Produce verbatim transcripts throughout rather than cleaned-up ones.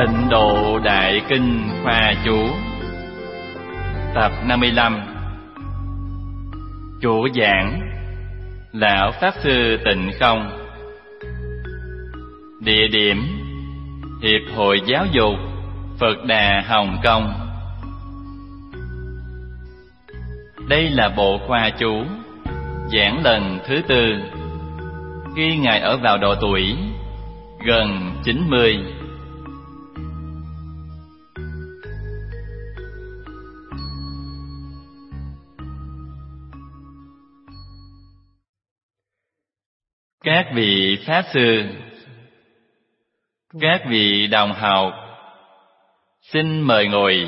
Tịnh Độ Đại Kinh Khoa Chú. Tập năm mươi lăm. Chủ giảng Lão Pháp Sư Tịnh Không. Địa điểm Hiệp hội Giáo dục Phật Đà Hồng Kông. Đây là bộ khoa chú giảng lần thứ tư, khi Ngài ở vào độ tuổi gần chín mươi. Các vị Pháp Sư, các vị đồng học, xin mời ngồi.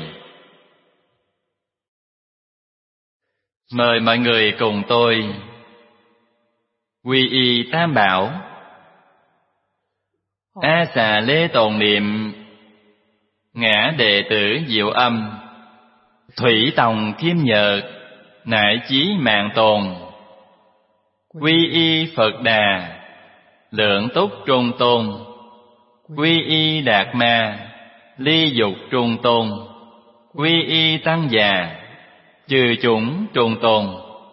Mời mọi người cùng tôi quy y Tam Bảo, A Xà Lê tồn niệm ngã đệ tử Diệu Âm, Thủy Tòng Kim Nhật nại chí mạng tồn, quy y Phật Đà Lượng Túc Trung Tôn, quy y Đạt Ma Ly Dục Trung Tôn, quy y Tăng Già Chư Chủng Trung Tôn.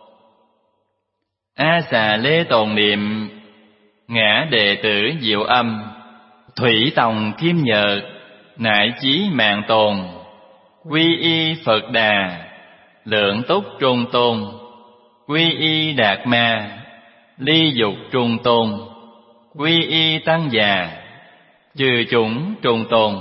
A Xà Lê tồn niệm ngã đệ tử Diệu Âm, Thủy Tòng Kim Nhật nại chí mạng tồn, quy y Phật Đà Lượng Túc Trung Tôn, quy y Đạt Ma Ly Dục Trung Tôn, quy y Tăng Già Chư Chủng Trung Tôn.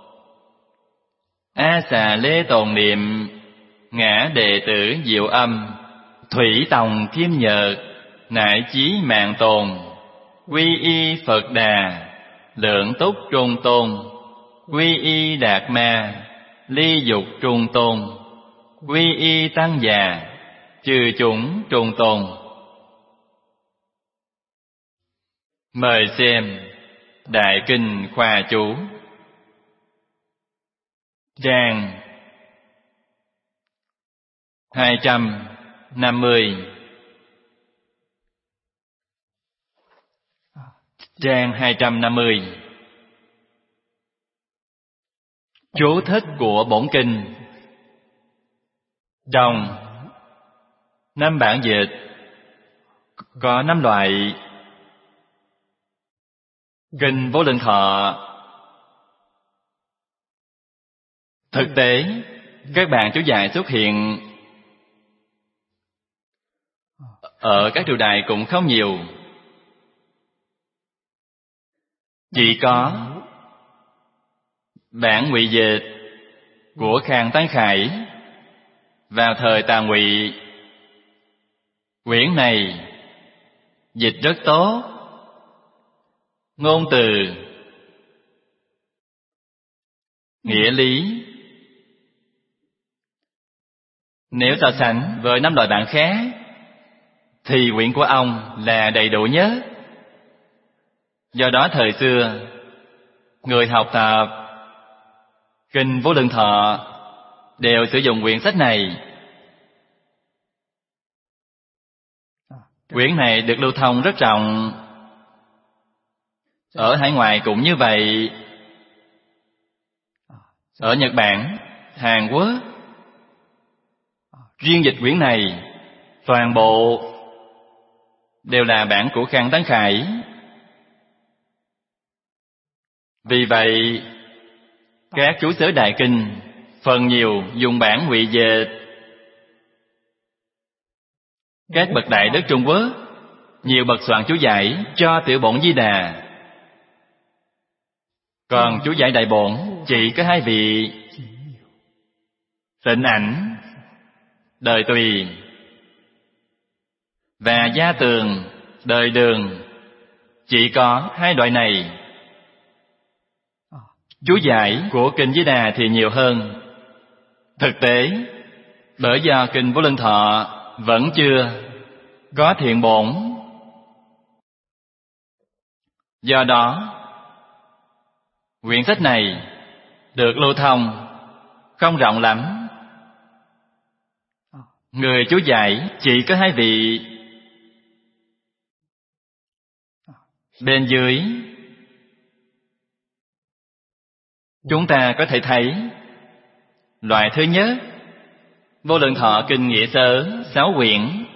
A Xà Lê tồn niệm ngã đệ tử Diệu Âm, Thủy Tòng Kim Nhật nại chí mạng tồn, quy y Phật Đà Lượng Túc Trung Tôn, quy y Đạt Ma Ly Dục Trung Tôn, quy y Tăng Già Chư Chủng Trung Tôn. Mời xem Đại Kinh Khoa Chú, trang hai trăm năm mươi. Trang hai trăm năm mươi. Chú thích của bổn kinh. Trong năm bản dịch có năm loại kinh Vô Lượng Thọ. Thực tế, các bản chú giải xuất hiện ở các triều đại cũng không nhiều. Chỉ có bản Ngụy Dịch của Khang Tán Khải vào thời Tào Ngụy. Quyển này dịch rất tốt, ngôn từ, nghĩa lý. Nếu so sánh với năm loại bản khác thì quyển của ông là đầy đủ nhất. Do đó thời xưa, người học tập kinh Vô Lượng Thọ đều sử dụng quyển sách này. Quyển này được lưu thông rất rộng. Ở hải ngoại cũng như vậy. Ở Nhật Bản, Hàn Quốc, riêng dịch quyển này toàn bộ đều là bản của Khang Tán Khải. Vì vậy, các chú xứ Đại Kinh phần nhiều dùng bản Ngụy Dịch. Các bậc đại đức Trung Quốc nhiều bậc soạn chú giải cho Tiểu Bổn Di Đà. Còn chú giải Đại Bổn chỉ có hai vị: Tịnh Ảnh, Đời Tùy, và Gia Tường, Đời Đường. Chỉ có hai loại này. Chú giải của kinh Di Đà thì nhiều hơn. Thực tế, bởi do kinh Vô Lượng Thọ vẫn chưa có thiện bổn, do đó quyển sách này được lưu thông không rộng lắm. Người chú giải chỉ có hai vị. Bên dưới Chúng ta có thể thấy, loại thứ nhất, Vô Lượng Thọ Kinh Nghĩa Sớ sáu quyển,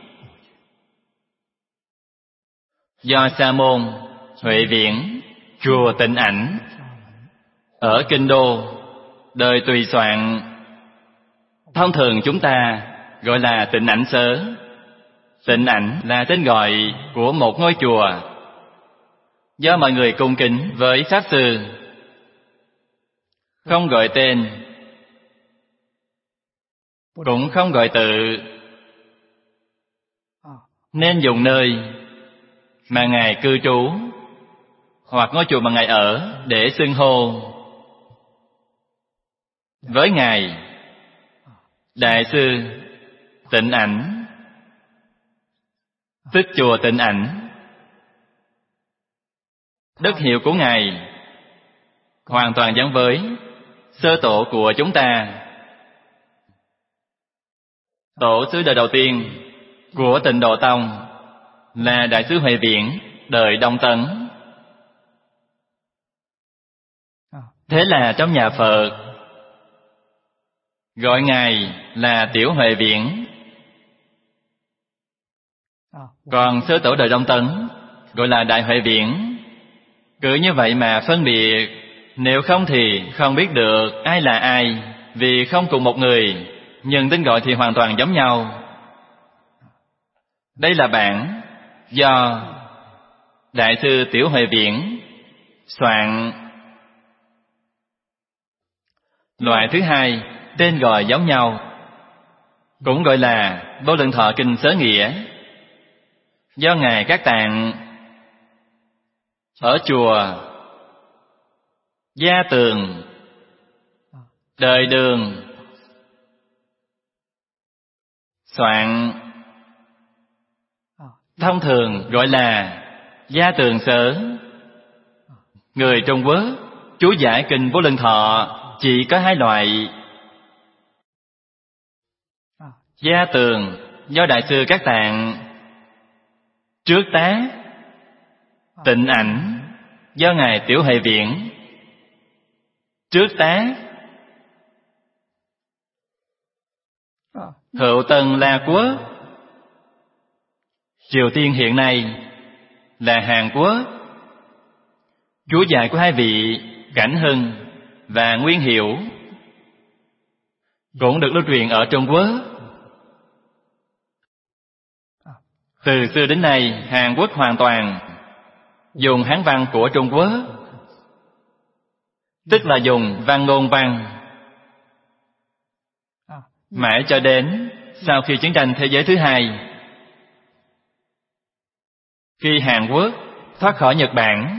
do Sa môn Huệ Viễn, chùa Tịnh Ảnh ở Kinh Đô đời Tùy soạn. Thông thường chúng ta gọi là Tịnh Ảnh Sớ. Tịnh Ảnh là tên gọi của một ngôi chùa do mọi người cung kính với Pháp Sư, không gọi tên, cũng không gọi tự, nên dùng nơi mà Ngài cư trú hoặc ngôi chùa mà Ngài ở để xưng hô. Với Ngài, Đại sư Tịnh Ảnh, tức chùa Tịnh Ảnh. Đức hiệu của Ngài hoàn toàn giống với sơ tổ của chúng ta. Tổ sư đời đầu tiên của Tịnh Độ Tông là Đại sư Huệ Viễn đời Đông Tấn. Thế là trong nhà Phật gọi Ngài là Tiểu Huệ Viễn. Còn sơ tổ đời Đông Tấn gọi là Đại Huệ Viễn. Cứ như vậy mà phân biệt, nếu không thì không biết được ai là ai, vì không cùng một người, nhưng tên gọi thì hoàn toàn giống nhau. Đây là bản do Đại sư Tiểu Huệ Viễn soạn. Loại thứ hai, tên gọi giống nhau, cũng gọi là Vô Lượng Thọ Kinh Sớ Nghĩa, do Ngài Các Tạng ở chùa Gia Tường, Đời Đường soạn. Thông thường gọi là Gia Tường Sớ. Người Trung Quốc chú giải kinh Vô Lượng Thọ chỉ có hai loại. Gia Tường do Đại sư Các Tạng trước tá, Tịnh Ảnh do Ngài Tiểu Huệ Viễn trước tá. Hữu Tân La Quốc, Triều Tiên hiện nay là Hàn Quốc. Chú giải của hai vị Cảnh Hưng và Nguyên Hiểu cũng được lưu truyền ở Trung Quốc. Từ xưa đến nay, Hàn Quốc hoàn toàn dùng Hán văn của Trung Quốc, tức là dùng văn ngôn văn. Mãi cho đến sau khi chiến tranh thế giới thứ hai, khi Hàn Quốc thoát khỏi Nhật Bản,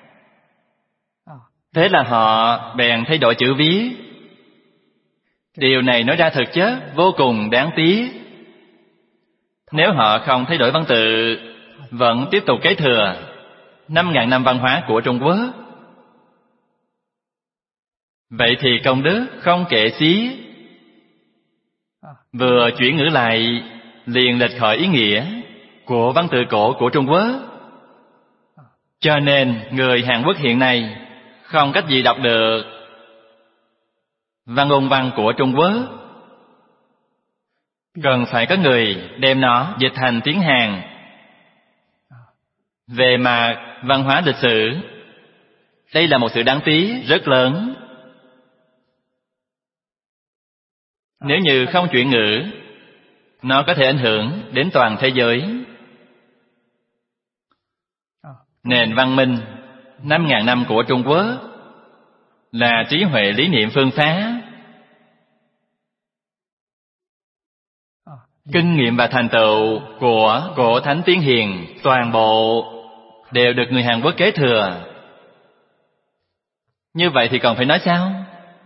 thế là họ bèn thay đổi chữ viết. Điều này nói ra thực chất vô cùng đáng tiếc. Nếu họ không thay đổi văn tự, vẫn tiếp tục kế thừa năm ngàn năm văn hóa của Trung Quốc, vậy thì công đức không kể xiết. Vừa chuyển ngữ lại liền lệch khỏi ý nghĩa của văn tự cổ của Trung Quốc. Cho nên người Hàn Quốc hiện nay không cách gì đọc được văn ngôn văn của Trung Quốc. Cần phải có người đem nó dịch thành tiếng Hàn. Về mặt văn hóa lịch sử, đây là một sự đáng tiếc rất lớn. Nếu như không chuyển ngữ, nó có thể ảnh hưởng đến toàn thế giới. Nền văn minh năm ngàn năm của Trung Quốc là trí huệ lý niệm phương pháp, kinh nghiệm và thành tựu của cổ thánh tiên hiền toàn bộ đều được người Hàn Quốc kế thừa. Như vậy thì còn phải nói sao?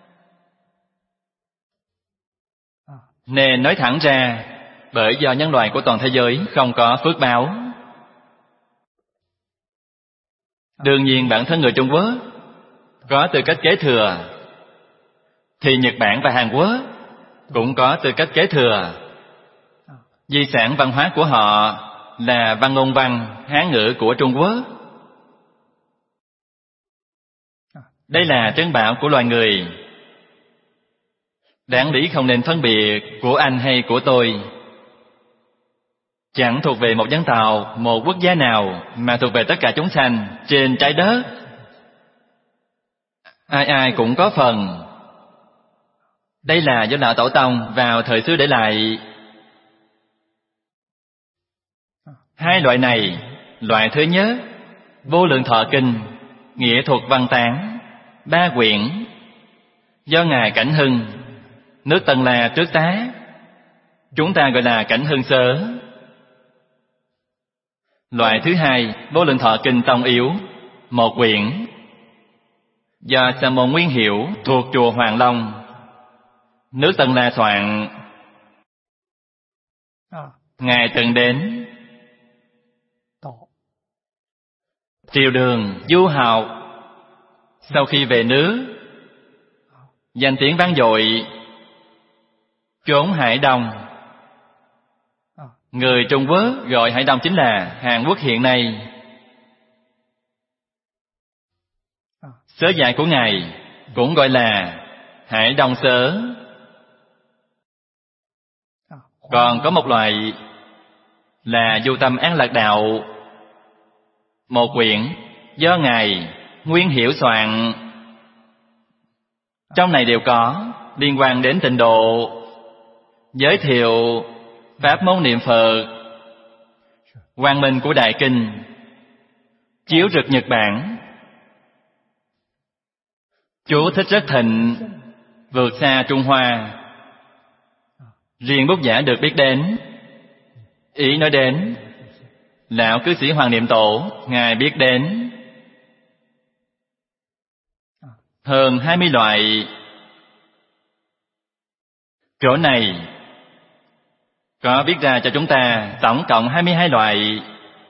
Nên nói thẳng ra, bởi do nhân loại của toàn thế giới không có phước báo. Đương nhiên bản thân người Trung Quốc có tư cách kế thừa, thì Nhật Bản và Hàn Quốc cũng có tư cách kế thừa. Di sản văn hóa của họ là văn ngôn văn Hán ngữ của Trung Quốc. Đây là trân bảo của loài người. Đáng lý không nên phân biệt của anh hay của tôi. Chẳng thuộc về một dân tộc, một quốc gia nào, mà thuộc về tất cả chúng sanh trên trái đất. Ai ai cũng có phần. Đây là do Lão Tổ Tông vào thời xưa để lại. Hai loại này, loại thứ nhất, Vô Lượng Thọ Kinh, nghĩa thuật văn tán, ba quyển, do Ngài Cảnh Hưng, nước Tân La trước tá, chúng ta gọi là Cảnh Hưng Sớ. Loại thứ hai, Vô Lượng Thọ Kinh Tông Yếu, một quyển, do Sa môn Nguyên Hiểu thuộc chùa Hoàng Long, nước Tân La soạn. Ngài từng đến triều đường du học. Sau khi về nước, danh tiếng vang dội, chốn Hải Đông. Người Trung Quốc gọi Hải Đông chính là Hàn Quốc hiện nay. Sớ giải của Ngài cũng gọi là Hải Đông Sớ. Còn có một loại là Du Tâm An Lạc Đạo, một quyển do Ngài Nguyên Hiểu soạn. Trong này đều có liên quan đến tịnh độ, giới thiệu pháp môn niệm Phật, quang minh của Đại Kinh, chiếu rực Nhật Bản. Chú thích rất thịnh, vượt xa Trung Hoa. Riêng bút giả được biết đến, ý nói đến, Lão Cư Sĩ Hoàng Niệm Tổ, Ngài biết đến hơn hai mươi loại. Chỗ này có viết ra cho chúng ta tổng cộng hai mươi hai loại.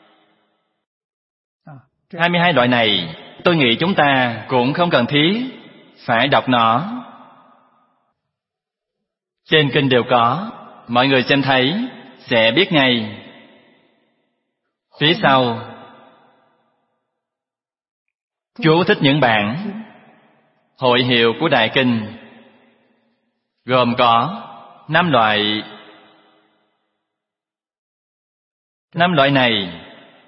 hai mươi hai loại này, tôi nghĩ chúng ta cũng không cần thiết phải đọc nó. Trên kinh đều có, mọi người xem thấy sẽ biết ngay. Phía sau chú thích những bản hội hiệu của Đại Kinh, gồm có năm loại. Năm loại này,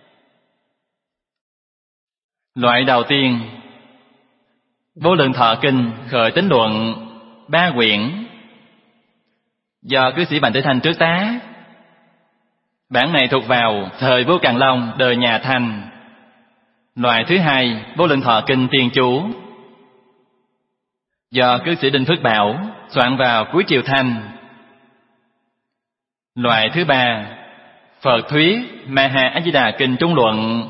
loại đầu tiên, Vô Lượng Thọ Kinh Khởi Tín Luận, ba quyển, do cư sĩ Bành Tử Thanh trước tá. Bản này thuộc vào thời Vua Càn Long đời nhà Thanh. Loại thứ hai, Vô Lượng Thọ Kinh Tiên Chú, do cư sĩ Đinh Phước Bảo soạn vào cuối triều Thanh. Loại thứ ba, Phật Thuyết Ma Ha A Di Đà Kinh Trung Luận,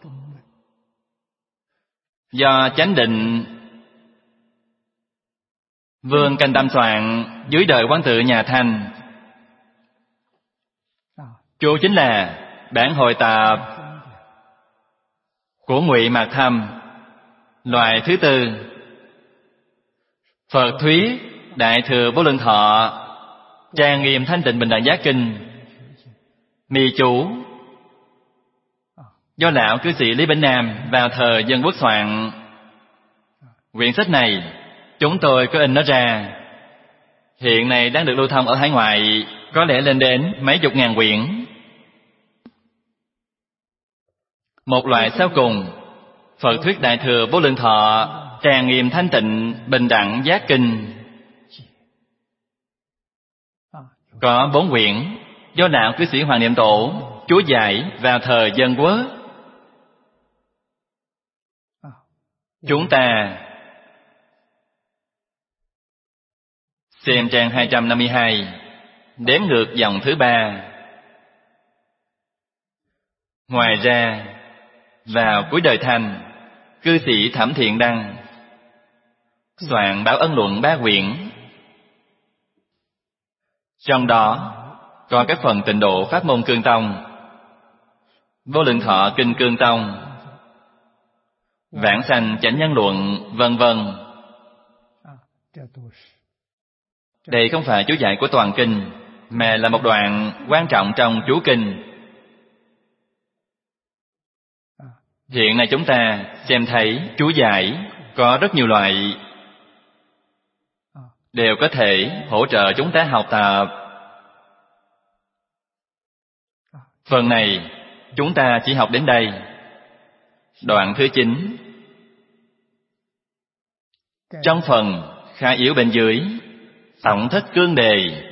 do Chánh Định Vương Canh Tâm soạn dưới đời Quán Tự nhà Thanh. Chú chính là bản hội tập của Ngụy Mạc Thâm. Loại thứ tư, Phật Thuyết Đại Thừa Vô Lượng Thọ Trang Nghiêm Thanh Tịnh Bình Đẳng Giác Kinh mì chú, do Lão Cư Sĩ Lý Bỉnh Nam vào thời Dân Quốc soạn. Quyển sách này chúng tôi có in nó ra, hiện nay đang được lưu thông ở hải ngoại, có lẽ lên đến mấy chục ngàn quyển. Một loại sau cùng, Phật Thuyết Đại Thừa Vô Lượng Thọ Tràng Nghiêm Thanh Tịnh Bình Đẳng Giác Kinh, có bốn quyển, do Đạo Cư Sĩ Hoàng Niệm Tổ chú giải vào thời Dân Quốc. Chúng ta xem trang hai trăm năm mươi hai, đếm ngược dòng thứ ba. Ngoài ra, vào cuối đời Thanh, cư sĩ Thẩm Thiện Đăng soạn Báo Ân Luận ba quyển. Trong đó có các phần tịnh độ pháp môn Cương Tông, Vô Lượng Thọ Kinh Cương Tông, Vãng Sanh Chánh Nhân Luận, vân vân. Đây không phải chú giải của toàn kinh, mà là một đoạn quan trọng trong chú kinh. Hiện nay chúng ta xem thấy chú giải có rất nhiều loại, đều có thể hỗ trợ chúng ta học tập. Phần này chúng ta chỉ học đến đây. Đoạn thứ chín. Trong phần khá yếu bên dưới, tổng thất cương đề,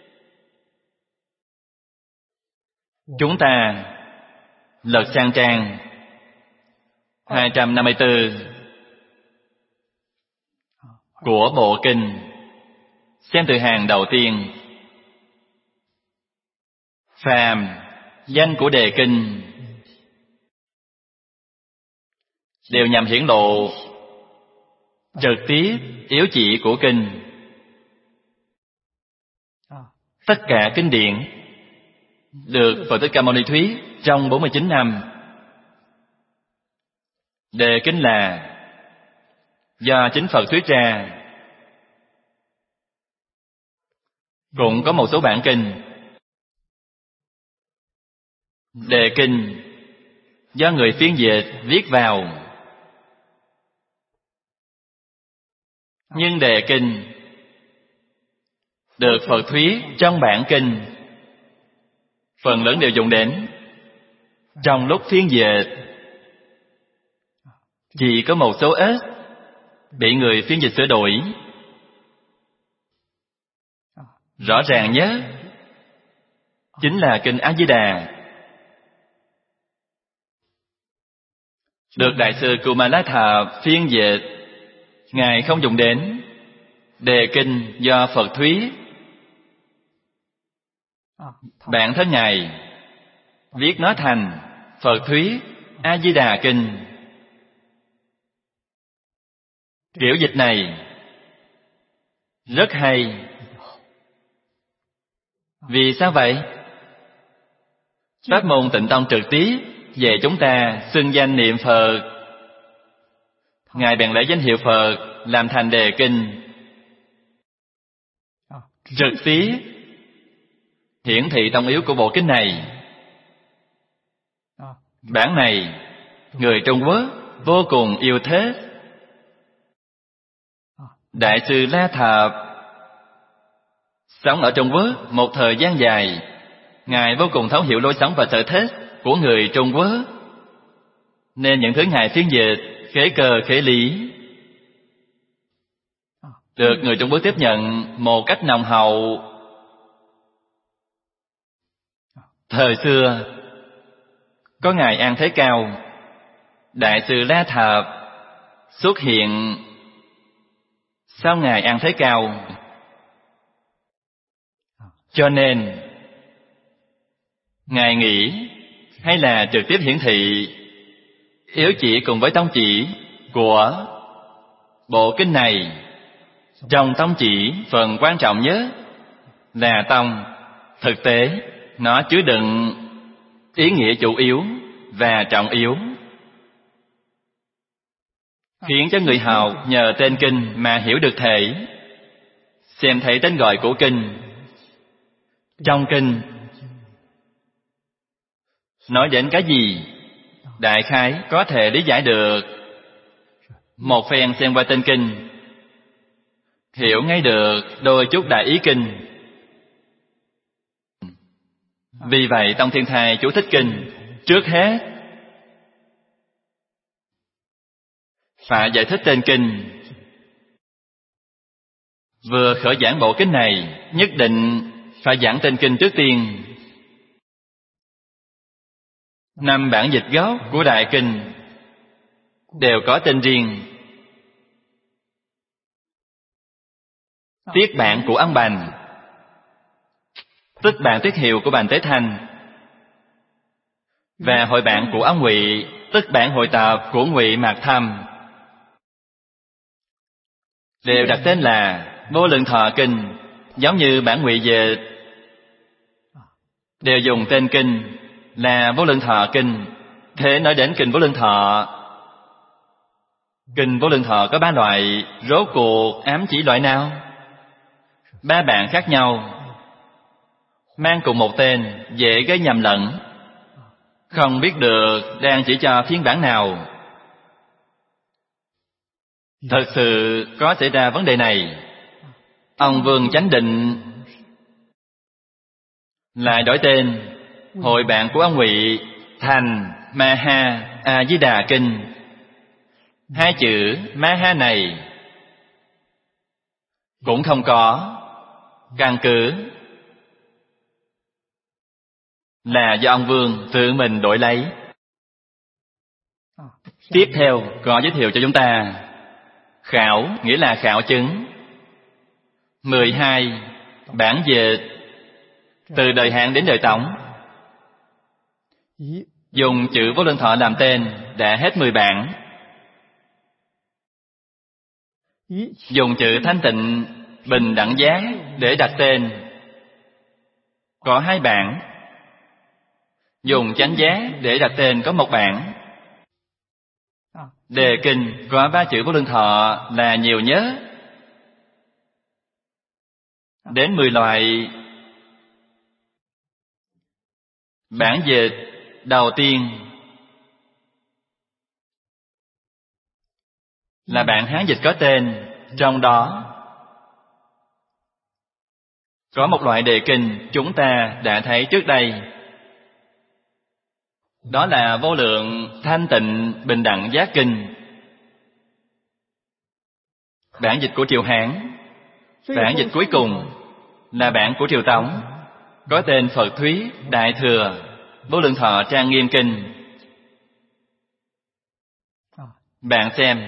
chúng ta lật sang trang hai trăm năm mươi tư của bộ kinh, xem từ hàng đầu tiên. Phàm danh của đề kinh đều nhằm hiển lộ trực tiếp yếu chỉ của kinh. Tất cả kinh điển được Phật Thích Ca Mâu Ni thuyết trong bốn mươi chín năm. Đề kinh là do chính Phật thuyết ra. Cũng có một số bản kinh. Đề kinh do người phiên dịch viết vào. Nhưng đề kinh được Phật thuyết trong bản kinh, phần lớn đều dùng đến trong lúc phiên dịch. Chỉ có một số ít bị người phiên dịch sửa đổi. Rõ ràng nhất chính là kinh A Di Đà, được Đại sư Kumalatha phiên dịch. Ngài không dùng đến đề kinh do Phật thuyết. Bản thân Ngài viết nó thành Phật thuyết A Di Đà kinh. Kiểu dịch này rất hay. Vì sao vậy? Pháp môn Tịnh Tông trực tiếp về chúng ta xưng danh niệm Phật. Ngài bèn lấy danh hiệu Phật làm thành đề kinh, trực tiếp hiển thị tông yếu của bộ kinh này. Bản này người Trung Quốc vô cùng yêu thích. Đại sư La Thập sống ở Trung Quốc một thời gian dài. Ngài vô cùng thấu hiểu lối sống và sở thích của người Trung Quốc, nên những thứ Ngài phiên dịch khế cơ khế lý được người Trung Quốc tiếp nhận một cách nồng hậu. Thời xưa có Ngài An Thế Cao, Đại sư La Thập xuất hiện sau Ngài An Thế Cao. Cho nên Ngài nghĩ hay là trực tiếp hiển thị yếu chỉ cùng với tông chỉ của bộ kinh này. Trong tông chỉ, phần quan trọng nhất là tông. Thực tế nó chứa đựng ý nghĩa chủ yếu và trọng yếu, khiến cho người học nhờ tên kinh mà hiểu được thể, xem thấy tên gọi của kinh. Trong kinh nói đến cái gì, đại khái có thể lý giải được. Một phen xem qua tên kinh, hiểu ngay được đôi chút đại ý kinh. Vì vậy Tông Thiên Thai chú thích kinh trước hết phải giải thích tên kinh. Vừa khởi giảng bộ kinh này, nhất định phải giảng tên kinh trước tiên. Năm bản dịch gốc của đại kinh đều có tên riêng. Tiết bản của Ân Bành, tức bản tiết hiệu của Bành Tế Thanh, và hội bản của ông Ngụy, tức bản hội tập của Ngụy Mạc Thâm, đều đặt tên là Vô Lượng Thọ Kinh. Giống như bản Ngụy dịch đều dùng tên kinh là Vô Lượng Thọ Kinh. Thế nói đến kinh Vô Lượng Thọ, kinh Vô Lượng Thọ có ba loại, rốt cuộc ám chỉ loại nào? Ba bản khác nhau, mang cùng một tên, dễ gây nhầm lẫn, không biết được đang chỉ cho phiên bản nào. Thật sự có xảy ra vấn đề này. Ông Vương Chánh Định lại đổi tên hội bạn của ông Ngụy thành Maha A Di Đà Kinh. Hai chữ Maha này cũng không có căn cứ, là do ông Vương tự mình đổi lấy. Tiếp theo có giới thiệu cho chúng ta khảo nghĩa là khảo chứng. Mười hai bản dịch từ đời Hán đến đời Tống, dùng chữ Vô Lượng Thọ làm tên đã hết mười bản. Dùng chữ Thanh Tịnh Bình Đẳng Giác để đặt tên có hai bản. Dùng Chánh Giác để đặt tên có một bản. Đề kinh có ba chữ Vô Lượng Thọ là nhiều nhớ, đến mười loại. Bản dịch đầu tiên là bản Hán dịch có tên, trong đó có một loại đề kinh chúng ta đã thấy trước đây, đó là Vô Lượng Thanh Tịnh Bình Đẳng Giác Kinh. Bản dịch của triều Hán. Bản dịch cuối cùng là bản của triều Tống, có tên Phật Thuyết Đại Thừa Vô Lượng Thọ Trang Nghiêm Kinh. Bạn xem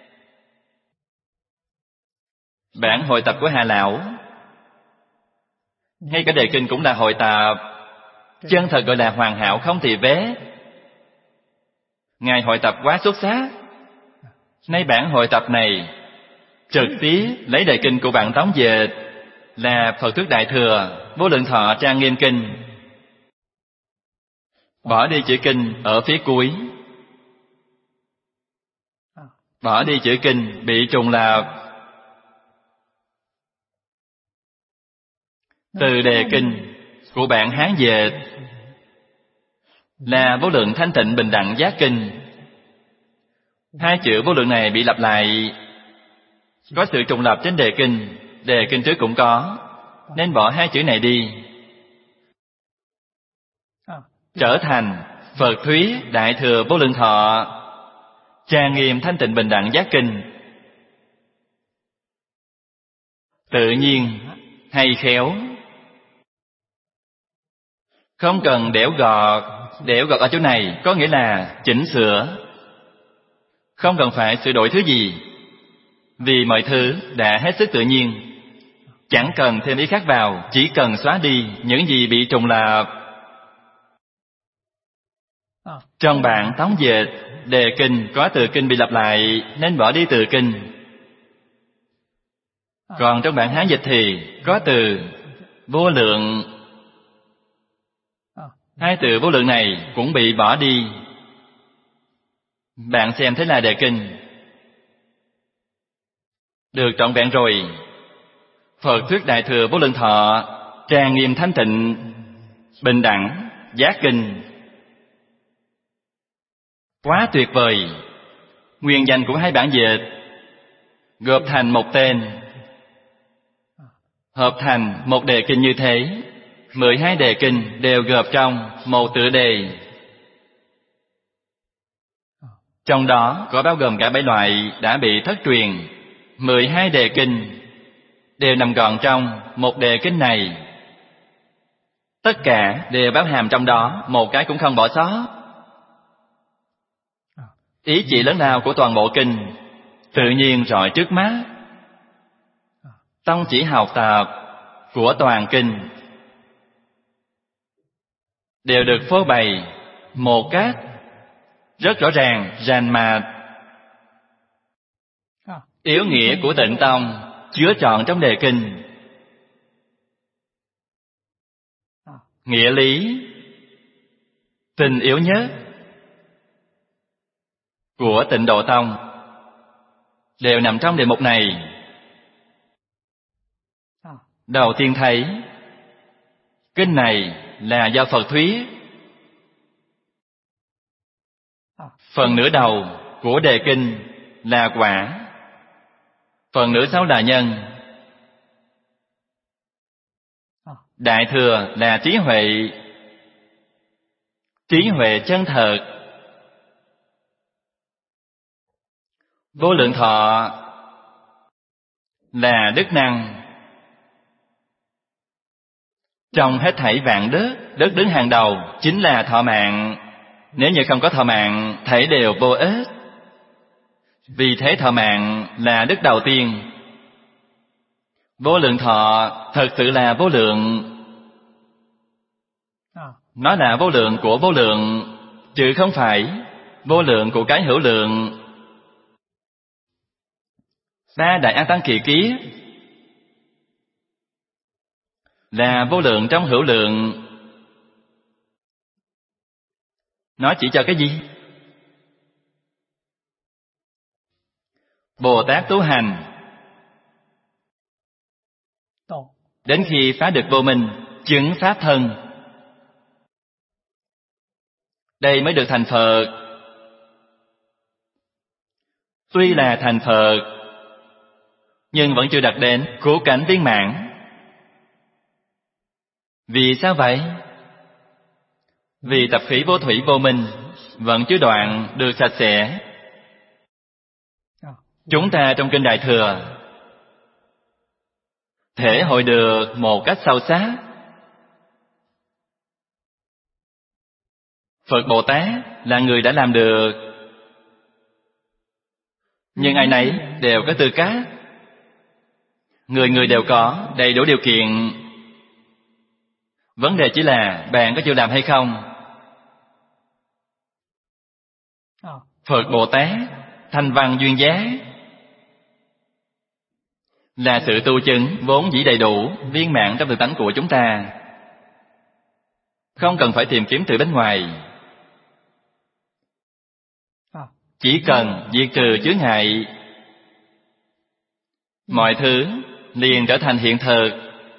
bản hội tập của Hà Lão, ngay cả đề kinh cũng là hội tập, chân thật gọi là hoàn hảo không tì vết. Ngài hội tập quá xuất sắc. Nay bản hội tập này trực tiếp lấy đề kinh của bạn Tống dịch là Phật Thuyết Đại Thừa Vô Lượng Thọ Trang Nghiêm Kinh, bỏ đi chữ kinh ở phía cuối, bỏ đi chữ kinh bị trùng lặp. Từ đề kinh của bản Hán dịch là Vô Lượng Thanh Tịnh Bình Đẳng Giác Kinh, hai chữ vô lượng này bị lặp lại, có sự trùng lặp trên đề kinh. Đề kinh trước cũng có, nên bỏ hai chữ này đi, trở thành Phật Thuyết Đại Thừa Vô Lượng Thọ Trang Nghiêm Thanh Tịnh Bình Đẳng Giác Kinh. Tự nhiên hay khéo, không cần đẽo gọt. Đẽo gọt ở chỗ này có nghĩa là chỉnh sửa, không cần phải sửa đổi thứ gì, vì mọi thứ đã hết sức tự nhiên, chẳng cần thêm ý khác vào, chỉ cần xóa đi những gì bị trùng lặp. Trong bản Tống dịch, đề kinh có từ kinh bị lặp lại nên bỏ đi từ kinh. Còn trong bản Hán dịch thì có từ vô lượng, hai từ vô lượng này cũng bị bỏ đi. Bạn xem thế là đề kinh được trọn vẹn rồi. Phật Thuyết Đại Thừa Vô Lượng Thọ Trang Nghiêm Thanh Tịnh Bình Đẳng Giác Kinh, quá tuyệt vời. Nguyên danh của hai bản dịch gộp thành một tên, hợp thành một đề kinh như thế. Mười hai đề kinh đều gộp trong một tựa đề, trong đó có bao gồm cả bảy loại đã bị thất truyền. Mười hai đề kinh đều nằm gọn trong một đề kinh này, tất cả đều bao hàm trong đó, một cái cũng không bỏ sót. Ý chỉ lớn lao của toàn bộ kinh tự nhiên rọi trước mắt. Tông chỉ học tập của toàn kinh đều được phô bày một cách rất rõ ràng, rành mạch. Yếu nghĩa của Tịnh Tông chứa trọn trong đề kinh. Nghĩa lý tình yếu nhất của Tịnh Độ Tông đều nằm trong đề mục này. Đầu tiên thấy kinh này là do Phật thuyết. Phần nửa đầu của đề kinh là quả, phần nửa sáu là nhân. Đại thừa là trí huệ, trí huệ chân thật. Vô lượng thọ là đức năng. Trong hết thảy vạn đức, đức đứng hàng đầu chính là thọ mạng. Nếu như không có thọ mạng, thảy đều vô ích. Vì thế thọ mạng là đức đầu tiên. Vô lượng thọ thật sự là vô lượng. Nó là vô lượng của vô lượng, chứ không phải vô lượng của cái hữu lượng. Ba Đại A Tăng Kỳ Ký là vô lượng trong hữu lượng. Nó chỉ cho cái gì? Bồ Tát tu hành đến khi phá được vô minh, chứng pháp thân, đây mới được thành Phật. Tuy là thành Phật, nhưng vẫn chưa đạt đến cố cảnh viên mãn. Vì sao vậy? Vì tập khí vô thủy vô minh vẫn chưa đoạn được sạch sẽ. Chúng ta trong Kinh Đại Thừa thể hội được một cách sâu sắc. Phật Bồ Tát là người đã làm được, nhưng ai nấy đều có tư cách. Người người đều có đầy đủ điều kiện. Vấn đề chỉ là bạn có chịu làm hay không. Phật Bồ Tát thanh văn duyên giác là sự tu chứng vốn dĩ đầy đủ, viên mãn trong thực tánh của chúng ta, không cần phải tìm kiếm từ bên ngoài. Chỉ cần diệt trừ chướng ngại, mọi thứ liền trở thành hiện thực.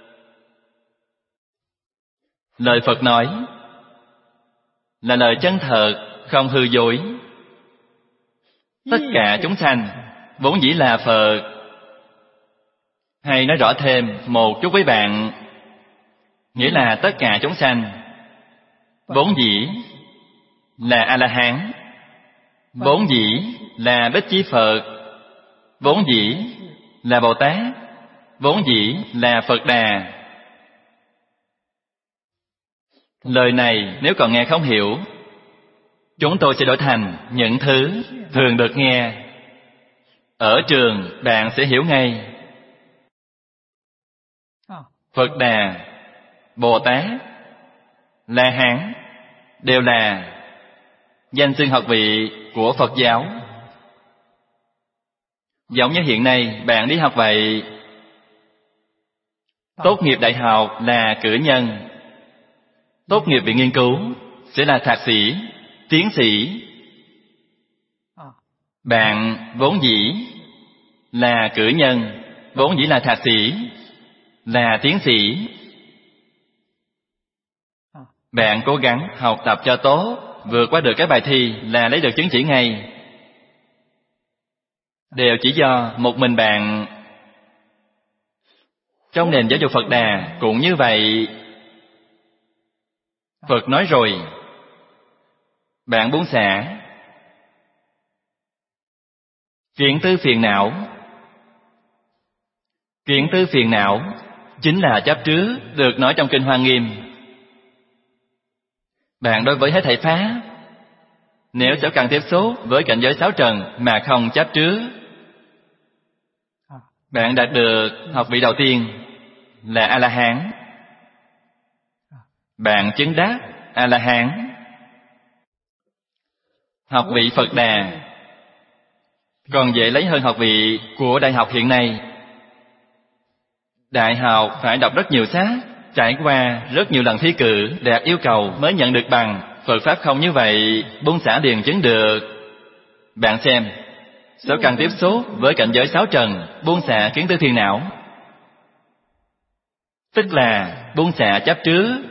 Lời Phật nói là lời chân thật, không hư dối. Tất cả chúng sanh vốn dĩ là Phật. Hay nói rõ thêm một chút với bạn, nghĩa là tất cả chúng sanh vốn dĩ là A-la-hán, vốn dĩ là Bích Chi Phật, vốn dĩ là Bồ Tát, vốn dĩ là Phật Đà. Lời này nếu còn nghe không hiểu, chúng tôi sẽ đổi thành những thứ thường được nghe. Ở trường bạn sẽ hiểu ngay. Phật Đà, Bồ Tát, La Hán đều là danh xưng học vị của Phật giáo. Giống như hiện nay bạn đi học vậy, tốt nghiệp đại học là cử nhân, tốt nghiệp viện nghiên cứu sẽ là thạc sĩ, tiến sĩ. Bạn vốn dĩ là cử nhân, vốn dĩ là thạc sĩ, là tiến sĩ. Bạn cố gắng học tập cho tốt, vượt qua được cái bài thi là lấy được chứng chỉ ngay. Đều chỉ do một mình bạn. Trong nền giáo dục Phật Đà cũng như vậy. Phật nói rồi, bạn buông xả kiến tư phiền não. Kiến tư phiền não chính là chấp trước được nói trong Kinh Hoa Nghiêm. Bạn đối với hết thảy pháp, nếu sẽ cần tiếp xúc với cảnh giới sáu trần mà không chấp trước, bạn đạt được học vị đầu tiên là A-la-hán. Bạn chứng đắc A-la-hán. Học vị Phật Đà còn dễ lấy hơn học vị của đại học hiện nay. Đại học phải đọc rất nhiều sách, trải qua rất nhiều lần thi cử đạt yêu cầu mới nhận được bằng. Phật Pháp không như vậy, buông xả liền chứng được. Bạn xem, sẽ cần tiếp xúc với cảnh giới sáu trần, buông xả kiến tư phiền não, tức là buông xả chấp trước.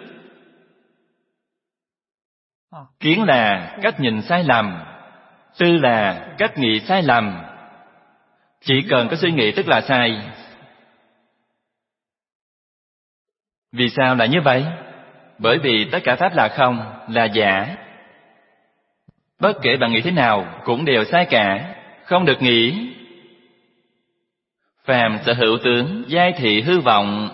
Kiến là cách nhìn sai lầm, tư là cách nghĩ sai lầm, Chỉ cần có suy nghĩ tức là sai. Vì sao lại như vậy? Bởi vì tất cả pháp là không, là giả. Bất kể bạn nghĩ thế nào cũng đều sai cả, không được nghĩ. Phàm sở hữu tướng, giai thị hư vọng.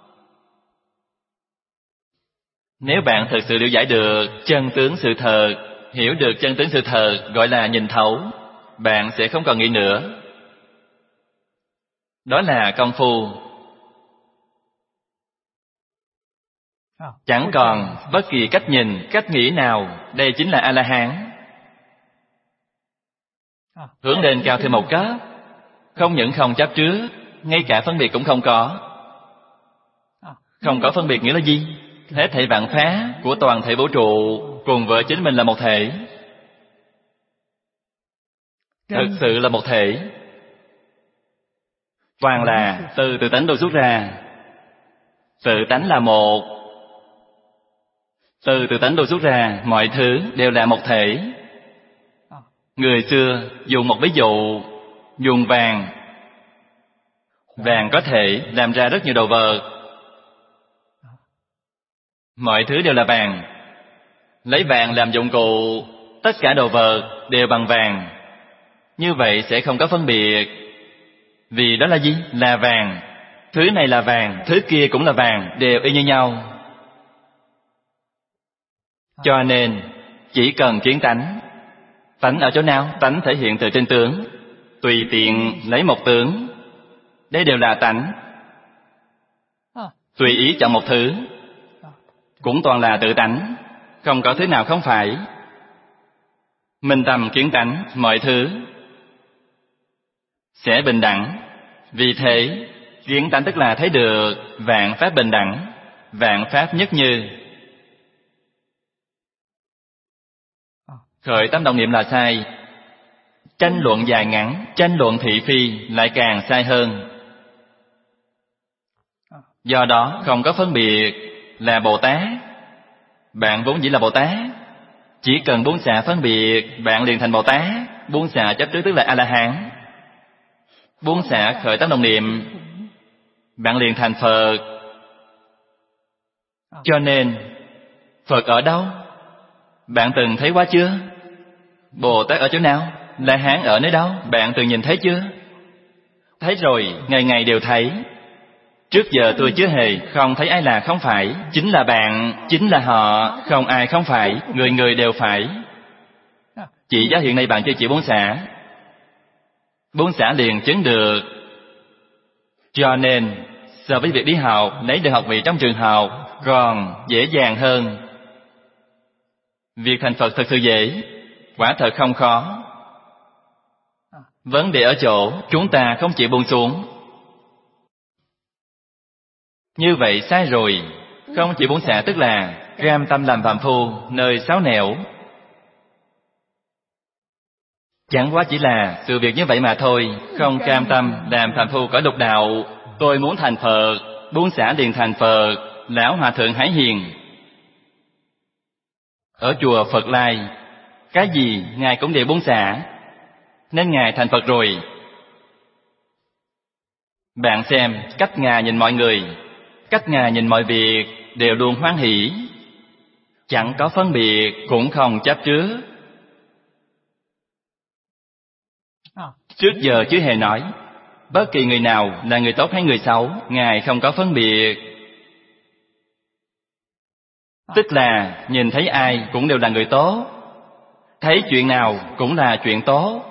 Nếu bạn thực sự理giải được chân tướng sự thật, hiểu được chân tướng sự thật gọi là nhìn thấu, bạn sẽ không còn nghĩ nữa. Đó là công phu. Chẳng còn bất kỳ cách nhìn, cách nghĩ nào, đây chính là A-la-hán. Hướng lên cao thêm một cấp, không những không chấp trước, ngay cả phân biệt cũng không có. Không có phân biệt nghĩa là gì? Hết thảy vạn pháp của toàn thể vũ trụ cùng với chính mình là một thể. Thực sự là một thể. Toàn là từ tự tánh đôi xuất ra. Tự tánh là một. Từ tự tánh đôi xuất ra, mọi thứ đều là một thể. Người xưa dùng một ví dụ, dùng vàng. Vàng có thể làm ra rất nhiều đồ vật. Mọi thứ đều là vàng. Lấy vàng làm dụng cụ, tất cả đồ vật đều bằng vàng. Như vậy sẽ không có phân biệt. Vì đó là gì? Là vàng. Thứ này là vàng, thứ kia cũng là vàng, đều y như nhau. Cho nên, chỉ cần kiến tánh. Tánh ở chỗ nào? Tánh thể hiện từ trên tướng. Tùy tiện lấy một tướng. Đây đều là tánh. Tùy ý chọn một thứ. Cũng toàn là tự tánh. Không có thứ nào không phải. Minh tâm kiến tánh, mọi thứ sẽ bình đẳng. Vì thế, kiến tánh tức là thấy được vạn pháp bình đẳng, vạn pháp nhất như. Khởi tâm động niệm là sai. Tranh luận dài ngắn, tranh luận thị phi lại càng sai hơn. Do đó không có phân biệt là Bồ Tát. Bạn vốn dĩ là Bồ Tát. Chỉ cần buông xả phân biệt, bạn liền thành Bồ Tát. Buông xả chấp trước tức là A-la-hán. Buông xả khởi tâm động niệm, bạn liền thành Phật. Cho nên, Phật ở đâu? Bạn từng thấy qua chưa? Bồ Tát ở chỗ nào? La-hán ở nơi đâu? Bạn từng nhìn thấy chưa? Thấy rồi, ngày ngày đều thấy. Trước giờ tôi chưa hề không thấy ai là không phải. Chính là bạn, chính là họ. Không ai không phải, người người đều phải. Chỉ do hiện nay bạn chưa chịu buông xả. Buông xả liền chứng được. Cho nên, so với việc đi học, lấy được học vị trong trường học còn dễ dàng hơn. Việc thành Phật thật sự dễ, quả thật không khó. Vấn đề ở chỗ chúng ta không chịu buông xuống. Như vậy sai rồi. Không chịu buông xả tức là cam tâm làm phàm phu, nơi xáo nẻo. Chẳng quá chỉ là sự việc như vậy mà thôi. Không cam tâm làm phàm phu cõi lục đạo. Tôi muốn thành Phật, buông xả liền thành Phật. Lão Hòa Thượng Hải Hiền ở chùa Phật Lai, cái gì Ngài cũng đều buông xả, nên Ngài thành Phật rồi. Bạn xem cách Ngài nhìn mọi người, cách Ngài nhìn mọi việc đều luôn hoan hỷ. Chẳng có phân biệt, cũng không chấp trước. Trước giờ chưa hề nói bất kỳ người nào là người tốt hay người xấu, Ngài không có phân biệt. Tức là nhìn thấy ai cũng đều là người tốt, thấy chuyện nào cũng là chuyện tốt.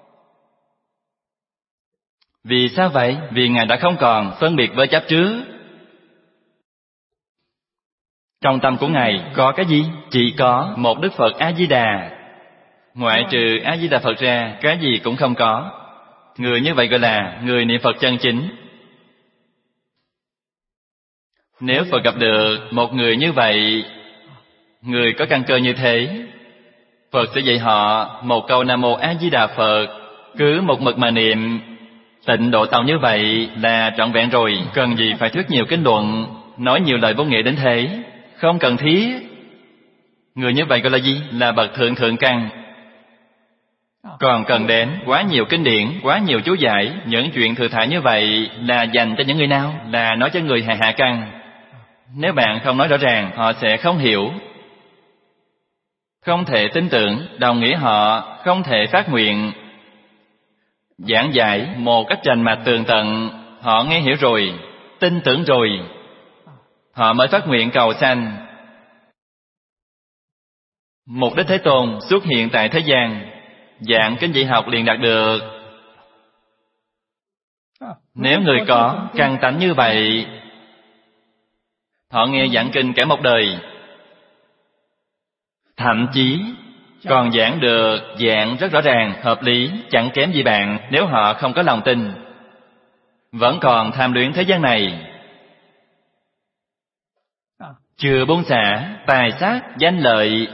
Vì sao vậy? Vì Ngài đã không còn phân biệt với chấp trước. Trong tâm của Ngài có cái gì? Chỉ có một Đức Phật A-di-đà. Ngoại trừ A-di-đà Phật ra, cái gì cũng không có. Người như vậy gọi là người niệm Phật chân chính. Nếu Phật gặp được một người như vậy, người có căn cơ như thế, Phật sẽ dạy họ một câu Nam Mô A Di Đà Phật, cứ một mực mà niệm. Tịnh độ tàu như vậy là trọn vẹn rồi, cần gì phải thuyết nhiều kinh luận, nói nhiều lời vô nghĩa đến thế, không cần thiết. Người như vậy gọi là gì? Là bậc thượng thượng căn. Còn cần đến quá nhiều kinh điển, quá nhiều chú giải. Những chuyện thừa thải như vậy là dành cho những người nào? Là nói cho người hạ hạ căn. Nếu bạn không nói rõ ràng, họ sẽ không hiểu, không thể tin tưởng, đồng nghĩa họ không thể phát nguyện. Giảng giải một cách rành mạch tường tận, họ nghe hiểu rồi, tin tưởng rồi, họ mới phát nguyện cầu sanh. Mục đích Thế Tôn xuất hiện tại thế gian, giảng kinh dạy học liền đạt được. Nếu người có căn tánh như vậy, họ nghe giảng kinh cả một đời, thậm chí còn giảng được, giảng rất rõ ràng, hợp lý, chẳng kém gì bạn. Nếu họ không có lòng tin, vẫn còn tham luyến thế gian này, chưa buông xả tài sắc danh lợi,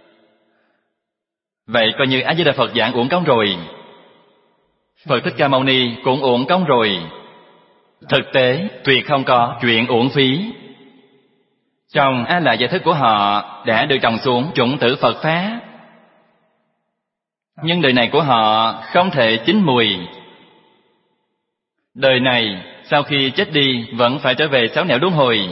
vậy coi như A Di Đà Phật giảng uổng công rồi, Phật Thích Ca Mâu Ni cũng uổng công rồi. Thực tế tuyệt không có chuyện uổng phí. Trong A Lại giải thích của họ đã được trồng xuống chủng tử Phật Pháp, nhưng đời này của họ không thể chín mùi. Đời này sau khi chết đi vẫn phải trở về sáu nẻo luân hồi.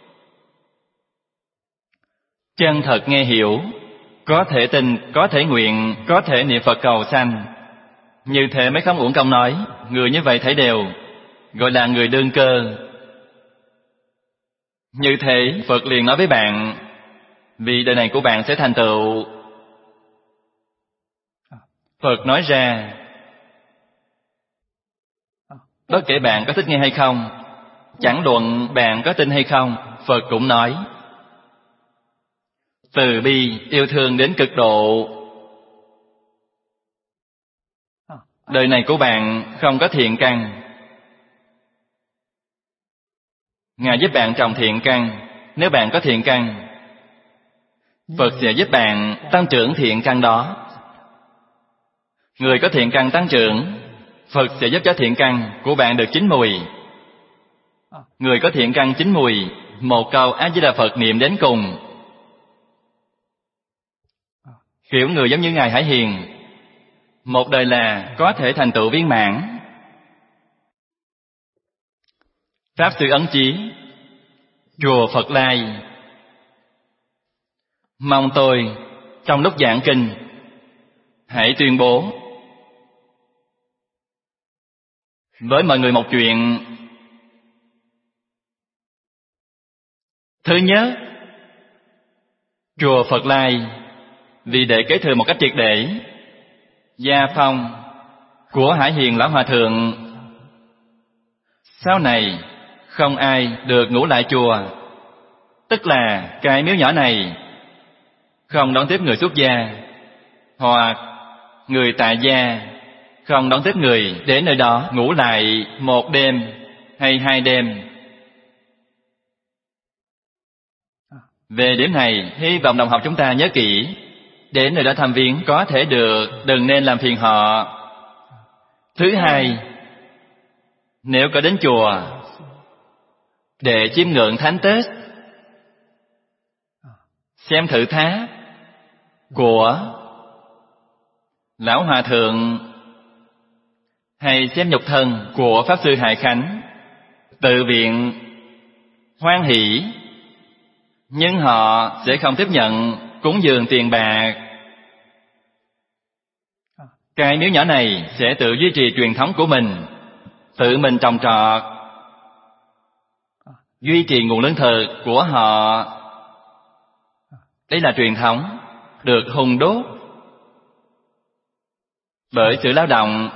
Chân thật nghe hiểu, có thể tin, có thể nguyện, có thể niệm Phật cầu sanh, như thế mới không uổng công nói. Người như vậy thấy đều gọi là người đương cơ. Như thế Phật liền nói với bạn, vì đời này của bạn sẽ thành tựu. Phật nói ra, bất kể bạn có thích nghe hay không, chẳng luận bạn có tin hay không, Phật cũng nói. Từ bi yêu thương đến cực độ. Đời này của bạn không có thiện căn, Ngài giúp bạn trồng thiện căn. Nếu bạn có thiện căn, Phật sẽ giúp bạn tăng trưởng thiện căn đó. Người có thiện căn tăng trưởng, Phật sẽ giúp cho thiện căn của bạn được chín mùi. Người có thiện căn chín mùi, một câu A Di Đà Phật niệm đến cùng. Kiểu người giống như Ngài Hải Hiền, một đời là có thể thành tựu viên mãn. Pháp Sư Ấn Chí, chùa Phật Lai, mong tôi trong lúc giảng kinh hãy tuyên bố với mọi người một chuyện. Thứ nhất, chùa Phật Lai vì để kế thừa một cách triệt để gia phong của Hải Hiền Lão Hòa Thượng, sau này không ai được ngủ lại chùa. Tức là cái miếu nhỏ này không đón tiếp người xuất gia, hoặc người tại gia không đón tiếp người đến nơi đó ngủ lại một đêm hay hai đêm. Về điểm này, hy vọng đồng học chúng ta nhớ kỹ. Đến nơi đó thăm viếng có thể được, đừng nên làm phiền họ. Thứ hai, nếu có đến chùa để chiêm ngưỡng thánh Tết, xem thử tháp của Lão Hòa Thượng, hay xem nhục thân của Pháp Sư Hải Khánh, tự viện hoan hỷ, nhưng họ sẽ không tiếp nhận cúng dường tiền bạc. Cái miếu nhỏ này sẽ tự duy trì truyền thống của mình, tự mình trồng trọt, duy trì nguồn lương thực của họ. Đây là truyền thống được hùng đốt bởi sự lao động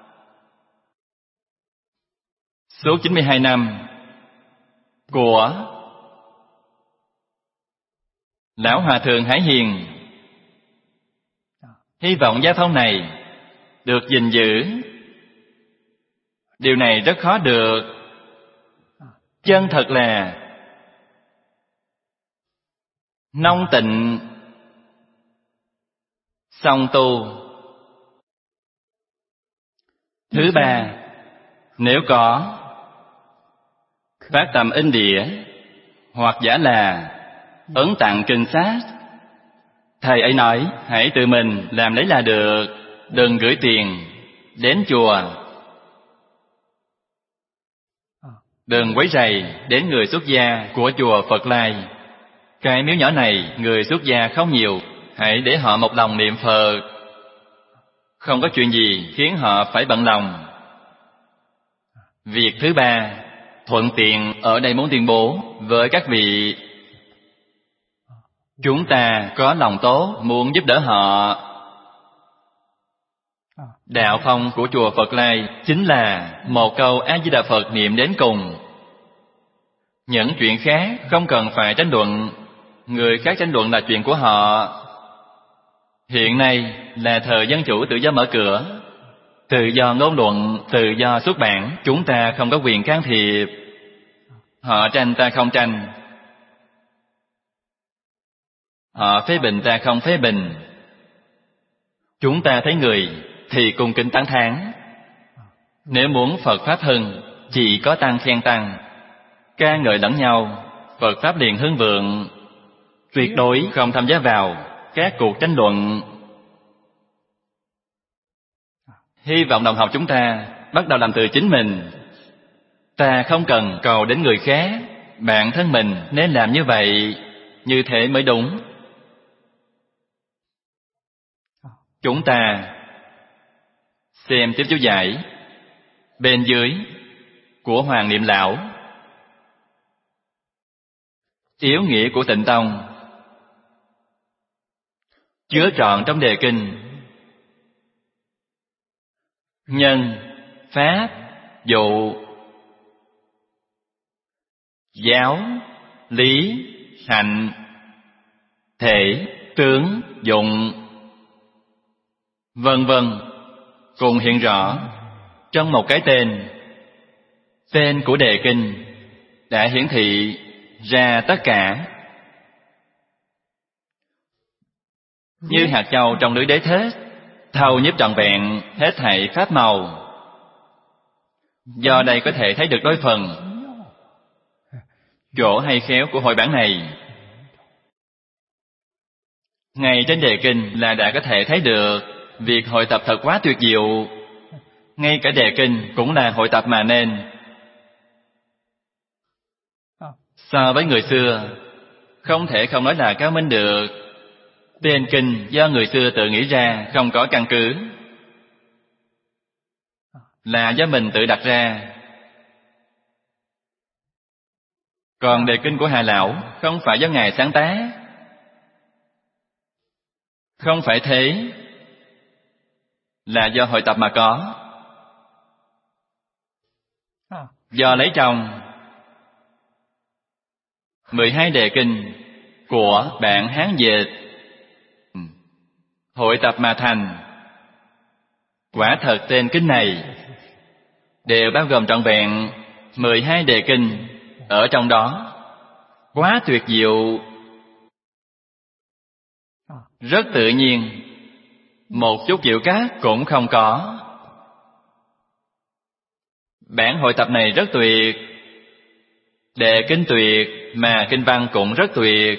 suốt chín mươi hai năm của Lão Hòa Thượng Hải Hiền. Hy vọng gia phong này được gìn giữ. Điều này rất khó được. Chân thật là nông tịnh song tu. Thứ ba, nếu có phát tâm in đĩa hoặc giả là ấn tặng kinh sách, thầy ấy nói hãy tự mình làm lấy là được. đừng gửi tiền đến chùa. Đừng quấy rầy đến người xuất gia của chùa Phật Lai. Cái miếu nhỏ này người xuất gia không nhiều, hãy để họ một lòng niệm Phật. Không có chuyện gì khiến họ phải bận lòng. Việc thứ ba, thuận tiện ở đây muốn tuyên bố với các vị, chúng ta có lòng tốt muốn giúp đỡ họ. Đạo phong của chùa Phật Lai chính là một câu A Di Đà Phật niệm đến cùng. Những chuyện khác không cần phải tranh luận, người khác tranh luận là chuyện của họ. Hiện nay là thời dân chủ tự do mở cửa, tự do ngôn luận, tự do xuất bản, chúng ta không có quyền can thiệp. Họ tranh ta không tranh, họ phê bình ta không phê bình. Chúng ta thấy người thì cung kính tán thán. Nếu muốn Phật Pháp hưng, chỉ có tăng khen tăng, ca ngợi lẫn nhau, Phật Pháp liền hưng vượng. Tuyệt đối không tham gia vào các cuộc tranh luận. Hy vọng đồng học chúng ta bắt đầu làm từ chính mình. Ta không cần cầu đến người khác, bản thân mình nên làm như vậy, như thế mới đúng. Chúng ta xem tiếp chú giải bên dưới của Hoàng Niệm Lão. Yếu nghĩa của Tịnh Tông chứa trọn trong đề kinh: nhân, pháp, dụ, giáo, lý, hạnh, thể, tướng, dụng, vân vân, cùng hiện rõ trong một cái tên. Tên của đề kinh đã hiển thị ra tất cả. Như hạt châu trong lưới đế thế, thâu nhiếp trọn vẹn hết thảy pháp màu. Do đây có thể thấy được đôi phần. Chỗ hay khéo của hội bản này, ngay trên đề kinh là đã có thể thấy được việc hội tập thật quá tuyệt diệu. Ngay cả đề kinh cũng là hội tập mà nên. So với người xưa, không thể không nói là cao minh được. Tên kinh do người xưa tự nghĩ ra, không có căn cứ, là do mình tự đặt ra. Còn đề kinh của Hà Lão không phải do Ngài sáng tác. Không phải thế, là do hội tập mà có. Do lấy trong mười hai đề kinh của bản Hán dịch hội tập mà thành. Quả thật tên kinh này đều bao gồm trọn vẹn mười hai đề kinh ở trong đó. Quá tuyệt diệu, rất tự nhiên, một chút diệu cát cũng không có. Bản hội tập này rất tuyệt, đề kinh tuyệt mà kinh văn cũng rất tuyệt.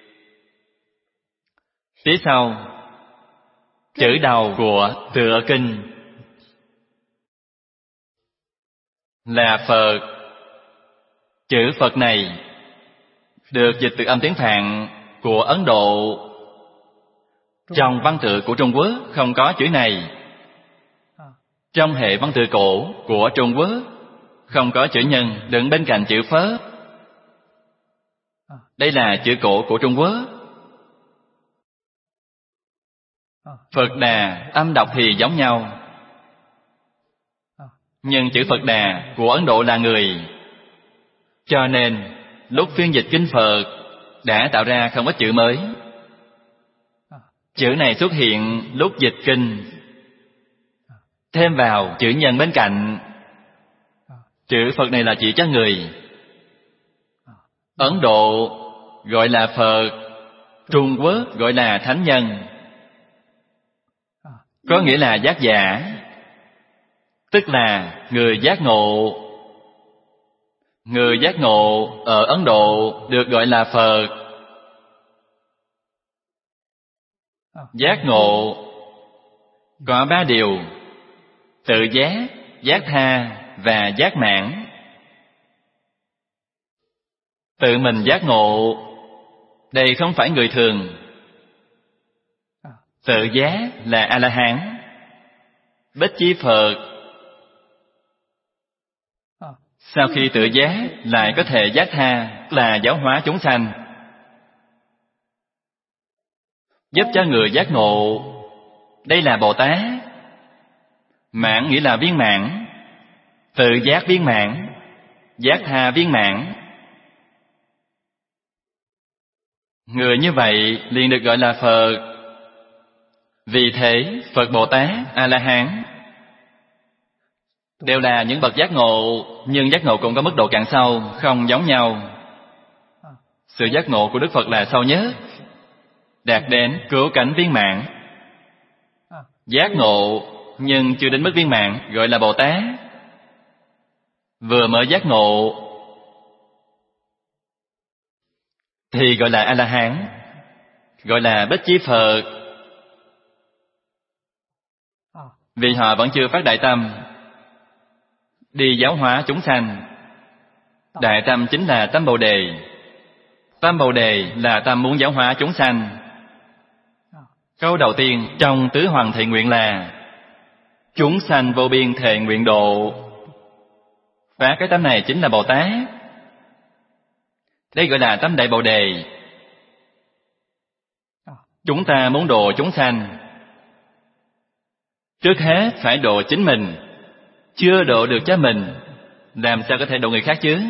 Phía sau chữ đầu của tựa kinh là Phật. Chữ Phật này được dịch từ âm tiếng Phạn của Ấn Độ. Trong văn tự của Trung Quốc không có chữ này. Trong hệ văn tự cổ của Trung Quốc không có chữ nhân đứng bên cạnh chữ Phật. Đây là chữ cổ của Trung Quốc. Phật Đà âm đọc thì giống nhau, nhưng chữ Phật Đà của Ấn Độ là người. Cho nên lúc phiên dịch kinh Phật đã tạo ra không ít chữ mới. Chữ này xuất hiện lúc dịch kinh, thêm vào chữ nhân bên cạnh. Chữ Phật này là chỉ cho người. Ấn Độ gọi là Phật, Trung Quốc gọi là Thánh Nhân, có nghĩa là giác giả, tức là người giác ngộ. Người giác ngộ ở Ấn Độ được gọi là Phật. Giác ngộ Có ba điều: tự giác, giác tha và giác mãn. Tự mình giác ngộ, đây không phải người thường. Tự giác là A-la-hán, Bích Chi Phật. Sau khi tự giác lại có thể giác tha, là giáo hóa chúng sanh, giúp cho người giác ngộ. Đây là Bồ Tát. Mãn nghĩa là viên mãn. Tự giác viên mãn, giác tha viên mãn. Người như vậy liền được gọi là Phật. Vì thế Phật, Bồ Tát, A-la-hán đều là những bậc giác ngộ, nhưng giác ngộ cũng có mức độ cạn sâu, không giống nhau. Sự giác ngộ của Đức Phật là sâu nhất, đạt đến cứu cánh viên mãn. Giác ngộ nhưng chưa đến mức viên mãn gọi là Bồ Tát. Vừa mới giác ngộ thì gọi là A-la-hán, gọi là Bích Chi Phật. Vì họ vẫn chưa phát đại tâm đi giáo hóa chúng sanh. Đại tâm chính là tâm Bồ Đề. Tâm Bồ Đề là tâm muốn giáo hóa chúng sanh. Câu đầu tiên trong tứ hoàng thệ nguyện là chúng sanh vô biên thệ nguyện độ. Phát cái tâm này chính là Bồ Tát. Đây gọi là tâm Đại Bồ Đề. Chúng ta muốn độ chúng sanh, trước hết phải độ chính mình. Chưa độ được cho mình, làm sao có thể độ người khác chứ?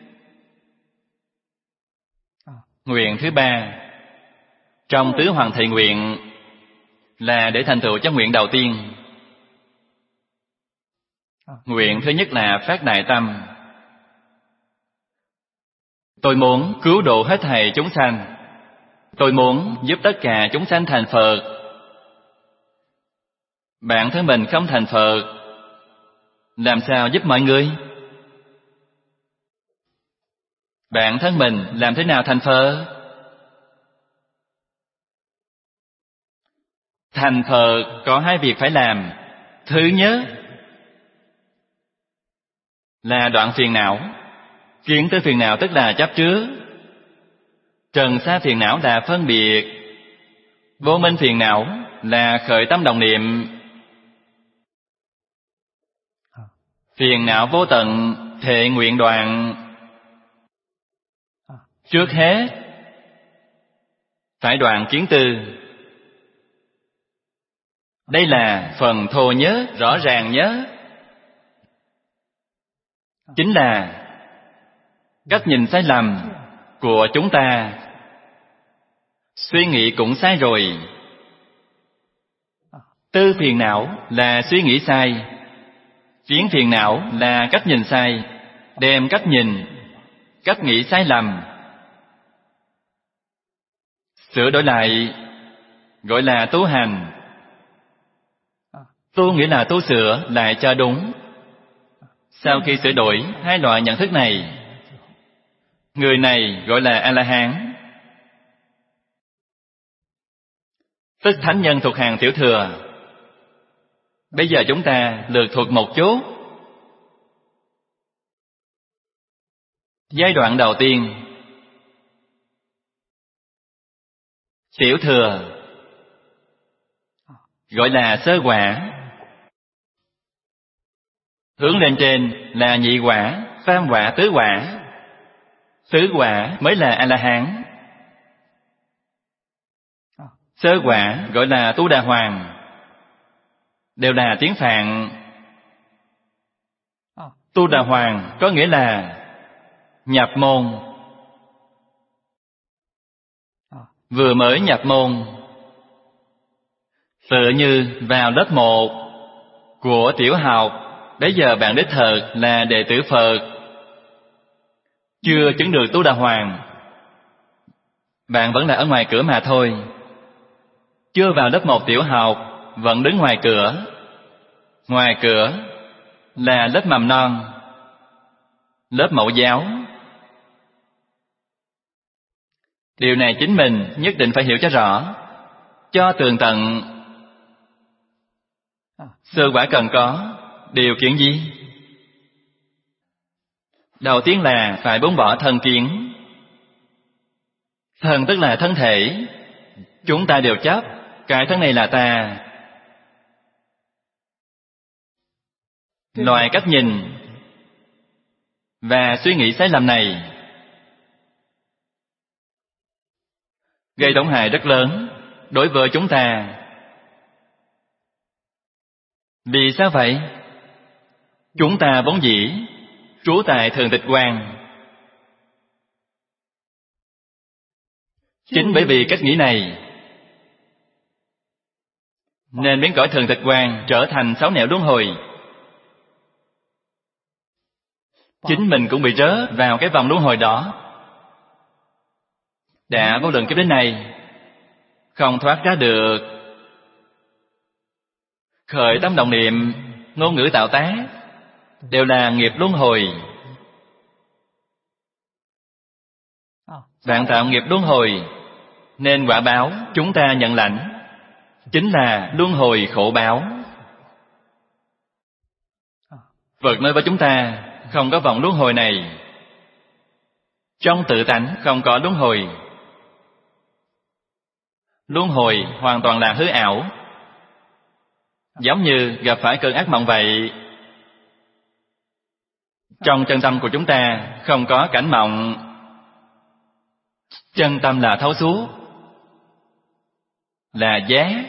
Nguyện thứ ba trong tứ hoàng thệ nguyện là để thành tựu cho nguyện đầu tiên. Nguyện thứ nhất là phát đại tâm. Tôi muốn cứu độ hết thảy chúng sanh. Tôi muốn giúp tất cả chúng sanh thành Phật. Bản thân mình không thành Phật, làm sao giúp mọi người? Bản thân mình làm thế nào thành Phật? Thành Phật có hai việc phải làm. Thứ nhất là đoạn phiền não. Kiến tư phiền não tức là chấp trước. Trần sa phiền não là phân biệt. Vô minh phiền não là khởi tâm đồng niệm. Phiền não vô tận, thệ nguyện đoạn. Trước hết phải đoạn kiến tư. Đây là phần thô nhất, rõ ràng nhất. Chính là cách nhìn sai lầm của chúng ta. Suy nghĩ cũng sai rồi. Tư phiền não là suy nghĩ sai. Kiến phiền não là cách nhìn sai. Đem cách nhìn, cách nghĩ sai lầm sửa đổi lại, gọi là tu hành. Tu nghĩa là tu sửa lại cho đúng. Sau khi sửa đổi hai loại nhận thức này, người này gọi là A-la-hán, tức thánh nhân thuộc hàng tiểu thừa. Bây giờ chúng ta lược thuộc một chút. Giai đoạn đầu tiên, tiểu thừa, gọi là sơ quả. Hướng lên trên là nhị quả, tam quả, tứ quả. Tứ quả mới là A-la-hán. Sơ quả gọi là Tu Đà Hoàng, đều là tiếng Phạn. Tu Đà Hoàng có nghĩa là nhập môn. Vừa mới nhập môn, tựa như vào lớp một của tiểu học. Bây giờ bạn đích thực là đệ tử Phật, chưa chứng được Tu Đà Hoàng. Bạn vẫn là ở ngoài cửa mà thôi. Chưa vào lớp một tiểu học, vẫn đứng ngoài cửa. Ngoài cửa là lớp mầm non, lớp mẫu giáo. Điều này chính mình nhất định phải hiểu cho rõ, cho tường tận. Sơ quả cần có điều kiện gì? Đầu tiên là phải buông bỏ thân kiến. Thân tức là thân thể. Chúng ta đều chấp cái thân này là ta. Loại cách nhìn và suy nghĩ sai lầm này gây tổn hại rất lớn đối với chúng ta. Vì sao vậy? Chúng ta vốn dĩ trú tại Thường Tịch Quan. Chính bởi vì cách nghĩ này nên biến cõi Thường Tịch Quan trở thành sáu nẻo luân hồi. Chính mình cũng bị rớt vào cái vòng luân hồi đó. Đã vô lượng kiếp đến nay không thoát ra được. Khởi tâm động niệm, ngôn ngữ tạo tác đều là nghiệp luân hồi. Bạn tạo nghiệp luân hồi nên quả báo chúng ta nhận lãnh chính là luân hồi khổ báo. Phật nói với chúng ta không có vòng luân hồi này. Trong tự tánh không có luân hồi. Luân hồi hoàn toàn là hư ảo. Giống như gặp phải cơn ác mộng vậy. Trong chân tâm của chúng ta không có cảnh mộng. Chân tâm là thấu suốt, là giác.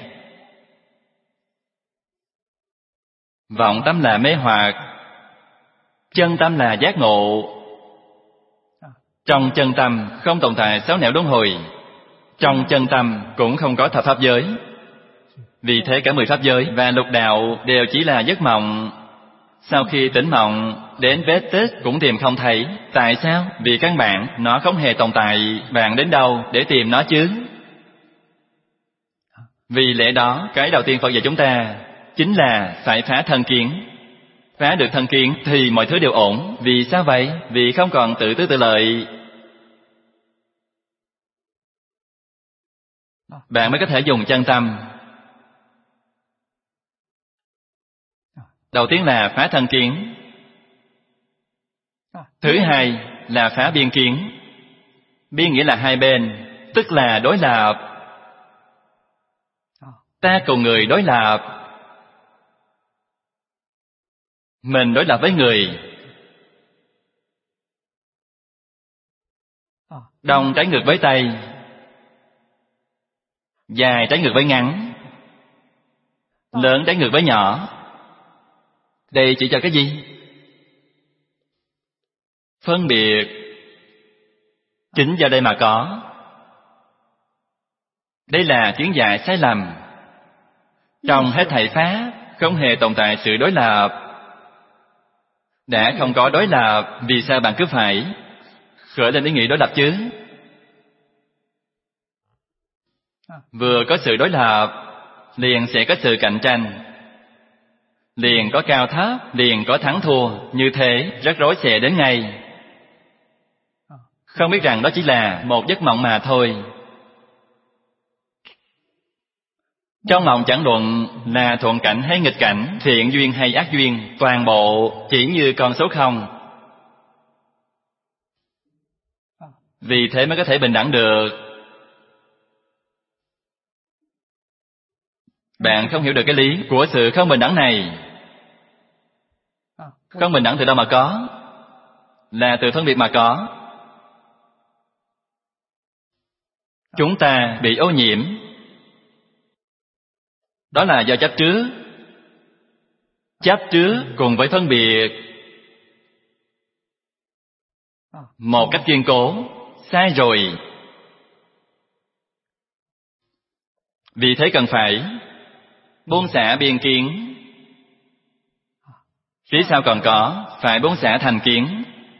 Vọng tâm là mê hoặc, chân tâm là giác ngộ. Trong chân tâm không tồn tại sáu nẻo luân hồi. Trong chân tâm cũng không có thập pháp giới. Vì thế cả mười pháp giới và lục đạo đều chỉ là giấc mộng. Sau khi tỉnh mộng, đến vết tích cũng tìm không thấy. Tại sao? Vì căn bản nó không hề tồn tại. Bạn đến đâu để tìm nó chứ? Vì lẽ đó, cái đầu tiên Phật dạy chúng ta chính là phải phá thân kiến. Phá được thân kiến thì mọi thứ đều ổn. Vì sao vậy? Vì không còn tự tư tự lợi. Bạn mới có thể dùng chân tâm. Đầu tiên là phá thân kiến. Thứ hai là phá biên kiến. Biên nghĩa là hai bên, tức là đối lập. Ta cùng người đối lập. Mình đối lập với người. Đông trái ngược với Tây, dài trái ngược với ngắn, lớn trái ngược với nhỏ. Đây chỉ cho cái gì? Phân biệt. Chính do đây mà có. Đây là kiến giải sai lầm. Trong hết thảy pháp không hề tồn tại sự đối lập. Đã không có đối lập, vì sao bạn cứ phải khởi lên ý nghĩ đối lập chứ? Vừa có sự đối lập, liền sẽ có sự cạnh tranh. Liền có cao thấp, liền có thắng thua. Như thế rất rối xè đến ngay. Không biết rằng đó chỉ là một giấc mộng mà thôi. Trong mộng chẳng luận là thuận cảnh hay nghịch cảnh, thiện duyên hay ác duyên, toàn bộ chỉ như con số không. Vì thế mới có thể bình đẳng được. Bạn không hiểu được cái lý của sự không bình đẳng này. Không bình đẳng từ đâu mà có? Là từ phân biệt mà có. Chúng ta bị ô nhiễm. Đó là do chấp trước. Chấp trước cùng với phân biệt. Một cách kiên cố. Sai rồi. Vì thế cần phải buông xả biên kiến. Phía sau còn có phải buông xả thành kiến.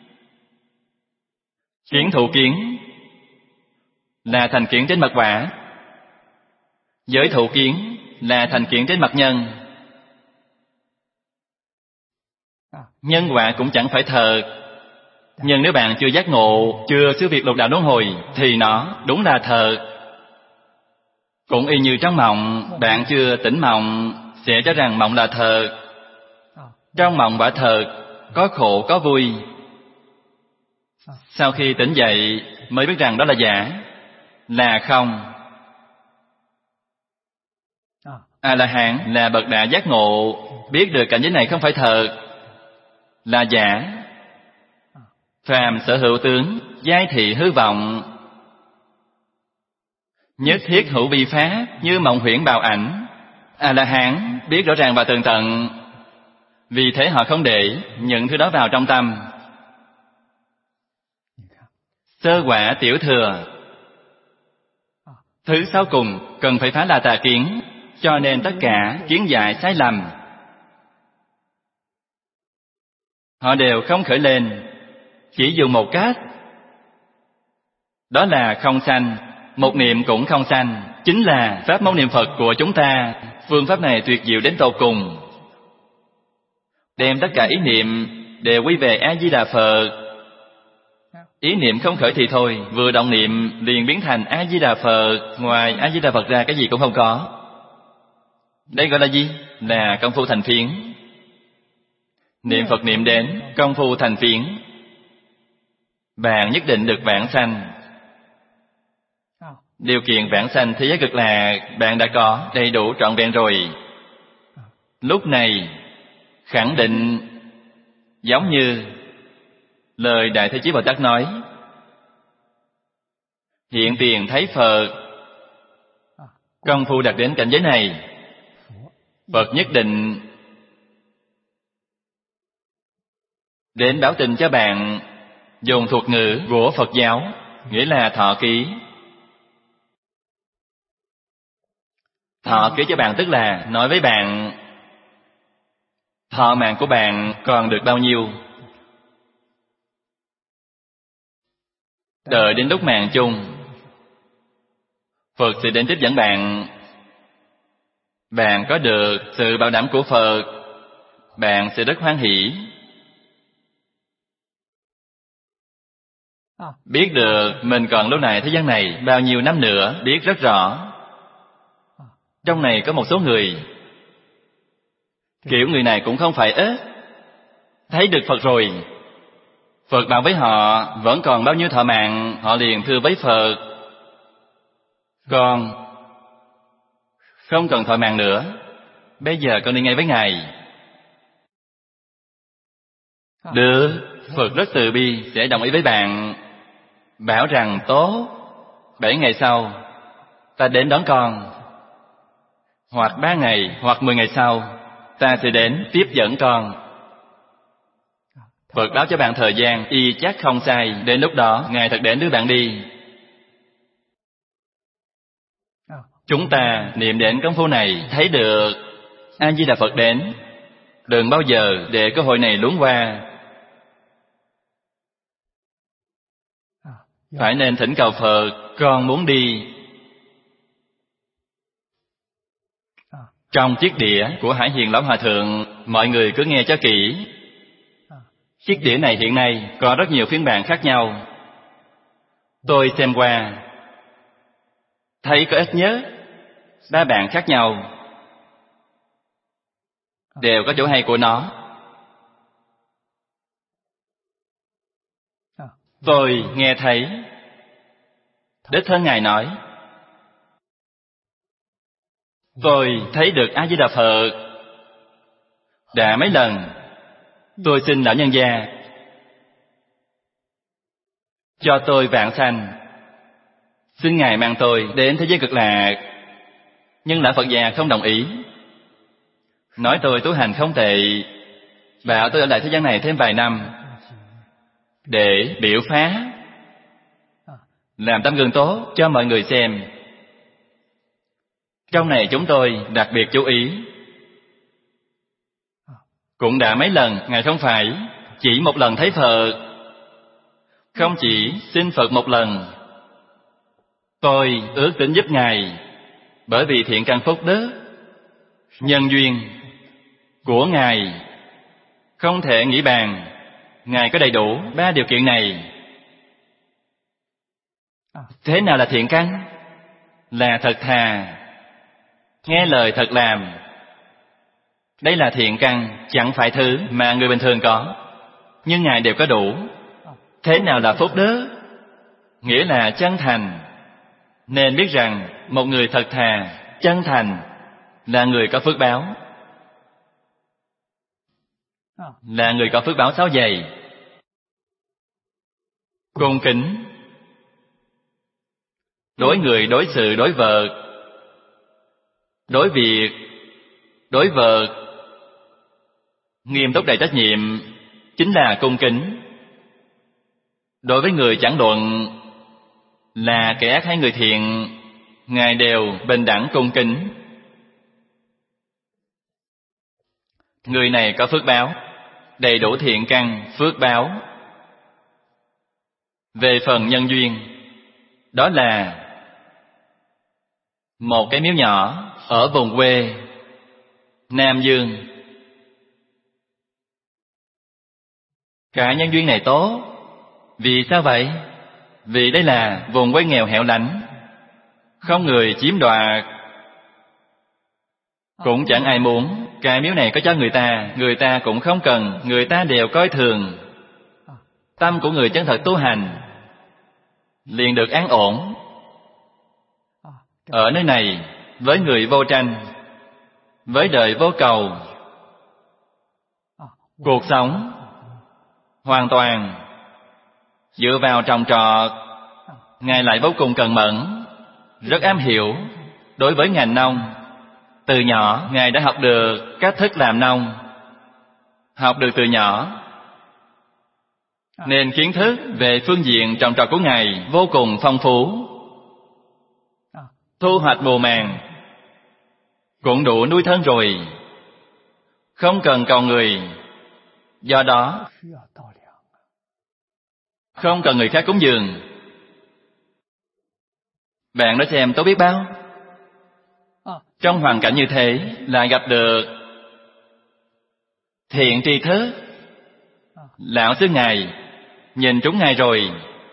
Kiến thụ kiến là thành kiến trên mặt quả. Giới thụ kiến là thành kiến trên mặt nhân. Nhân quả cũng chẳng phải thật. Nhưng nếu bạn chưa giác ngộ, chưa xứ việc lục đạo luân hồi, thì nó đúng là thật. Cũng y như trong mộng, bạn chưa tỉnh mộng, sẽ cho rằng mộng là thật. Trong mộng quả thật, có khổ có vui. Sau khi tỉnh dậy mới biết rằng đó là giả, là không. A-la-hán là bậc đã giác ngộ, biết được cảnh giới này không phải thật, là giả. Phàm sở hữu tướng, giai thị hư vọng, nhất thiết hữu vi pháp, như mộng huyễn bào ảnh. A-la-hán biết rõ ràng và tường tận, vì thế họ không để những thứ đó vào trong tâm. Sơ quả tiểu thừa. Thứ sau cùng cần phải phá là tà kiến, cho nên tất cả kiến giải sai lầm họ đều không khởi lên, chỉ dùng một cách, đó là không sanh. Một niệm cũng không sanh, chính là pháp môn niệm Phật của chúng ta. Phương pháp này tuyệt diệu đến tột cùng, đem tất cả ý niệm đều quy về A Di Đà Phật. Ý niệm không khởi thì thôi, vừa động niệm liền biến thành A Di Đà Phật. Ngoài A Di Đà Phật ra cái gì cũng không có. Đây gọi là gì? Là công phu thành phiến. Niệm Phật niệm đến công phu thành phiến, bạn nhất định được vãng sanh. Điều kiện vãng sanh thế giới cực lạc bạn đã có đầy đủ trọn vẹn rồi. Lúc này khẳng định giống như lời Đại Thế Chí Bồ Tát nói: hiện tiền thấy Phật. Công phu đạt đến cảnh giới này, Phật nhất định đến báo tin cho bạn, dùng thuật ngữ của Phật giáo, nghĩa là thọ ký. Thọ ký cho bạn tức là nói với bạn thọ mạng của bạn còn được bao nhiêu. Đợi đến lúc mạng chung, Phật sẽ đến tiếp dẫn bạn. Bạn có được sự bảo đảm của Phật, bạn sẽ rất hoan hỷ. Biết được mình còn lâu này thế gian này bao nhiêu năm nữa, biết rất rõ. Trong này có một số người, kiểu người này cũng không phải ít, thấy được Phật rồi, Phật bảo với họ vẫn còn bao nhiêu thọ mạng, họ liền thưa với Phật: con không cần thọ mạng nữa, bây giờ con đi ngay với Ngài. Được, Phật rất từ bi sẽ đồng ý với bạn, bảo rằng tốt, bảy ngày sau ta đến đón con, hoặc ba ngày hoặc mười ngày sau ta sẽ đến tiếp dẫn con. Phật báo cho bạn thời gian y chắc không sai, đến lúc đó Ngài thật đến đưa bạn đi. Chúng ta niệm đến công phu này thấy được A Di Đà Phật đến, đừng bao giờ để cơ hội này luống qua. Phải nên thỉnh cầu Phật, con muốn đi. Trong chiếc đĩa của Hải Hiền Lão Hòa Thượng, mọi người cứ nghe cho kỹ. Chiếc đĩa này hiện nay có rất nhiều phiên bản khác nhau. Tôi xem qua, thấy có ít nhất ba bản khác nhau, đều có chỗ hay của nó. Tôi nghe thấy đích thân Ngài nói: tôi thấy được A Di Đà Phật đã mấy lần. Tôi xin lão nhân gia cho tôi vãng sanh, xin Ngài mang tôi đến thế giới cực lạc. Nhưng lão Phật già không đồng ý, nói tôi tu hành không tệ, bảo tôi ở lại thế gian này thêm vài năm để biểu phá, làm tấm gương tốt cho mọi người xem. Trong này chúng tôi đặc biệt chú ý, cũng đã mấy lần Ngài không phải chỉ một lần thấy Phật, không chỉ xin Phật một lần. Tôi ước tính giúp Ngài, bởi vì thiện căn phúc đức, nhân duyên của Ngài không thể nghĩ bàn. Ngài có đầy đủ ba điều kiện này. Thế nào là thiện căn? Là thật thà, nghe lời thật làm, Đây là thiện căn, chẳng phải thứ mà người bình thường có, nhưng Ngài đều có đủ. Thế nào là phúc đức? Nghĩa là chân thành. Nên biết rằng một người thật thà, chân thành là người có phước báo, là người có phước báo sáu dày. Cung kính, đối người, đối sự, đối vật, đối việc, đối vật, nghiêm túc đầy trách nhiệm, chính là cung kính. Đối với người chẳng luận là kẻ ác hay người thiện, Ngài đều bình đẳng cung kính. Người này có phước báo, đầy đủ thiện căn, phước báo. Về phần nhân duyên, đó là một cái miếu nhỏ ở vùng quê Nam Dương. Cái nhân duyên này tốt. Vì sao vậy? Vì đây là vùng quê nghèo hẻo lánh, không người chiếm đoạt, cũng chẳng ai muốn. Cái miếu này có cho người ta, người ta cũng không cần, người ta đều coi thường. Tâm của người chân thật tu hành liền được an ổn. Ở nơi này, với người vô tranh, với đời vô cầu, cuộc sống hoàn toàn dựa vào trồng trọt. Ngài lại vô cùng cần mẫn, rất am hiểu đối với ngành nông. Từ nhỏ Ngài đã học được cách thức làm nông, học được từ nhỏ, nên kiến thức về phương diện trồng trọt của Ngài vô cùng phong phú. Thu hoạch mùa màng cũng đủ nuôi thân rồi, không cần cầu người. Do đó không cần người khác cúng dường. Bạn nói xem tốt biết bao. Trong hoàn cảnh như thế lại gặp được thiện tri thức. Lão sư Ngài nhìn trúng Ngài rồi.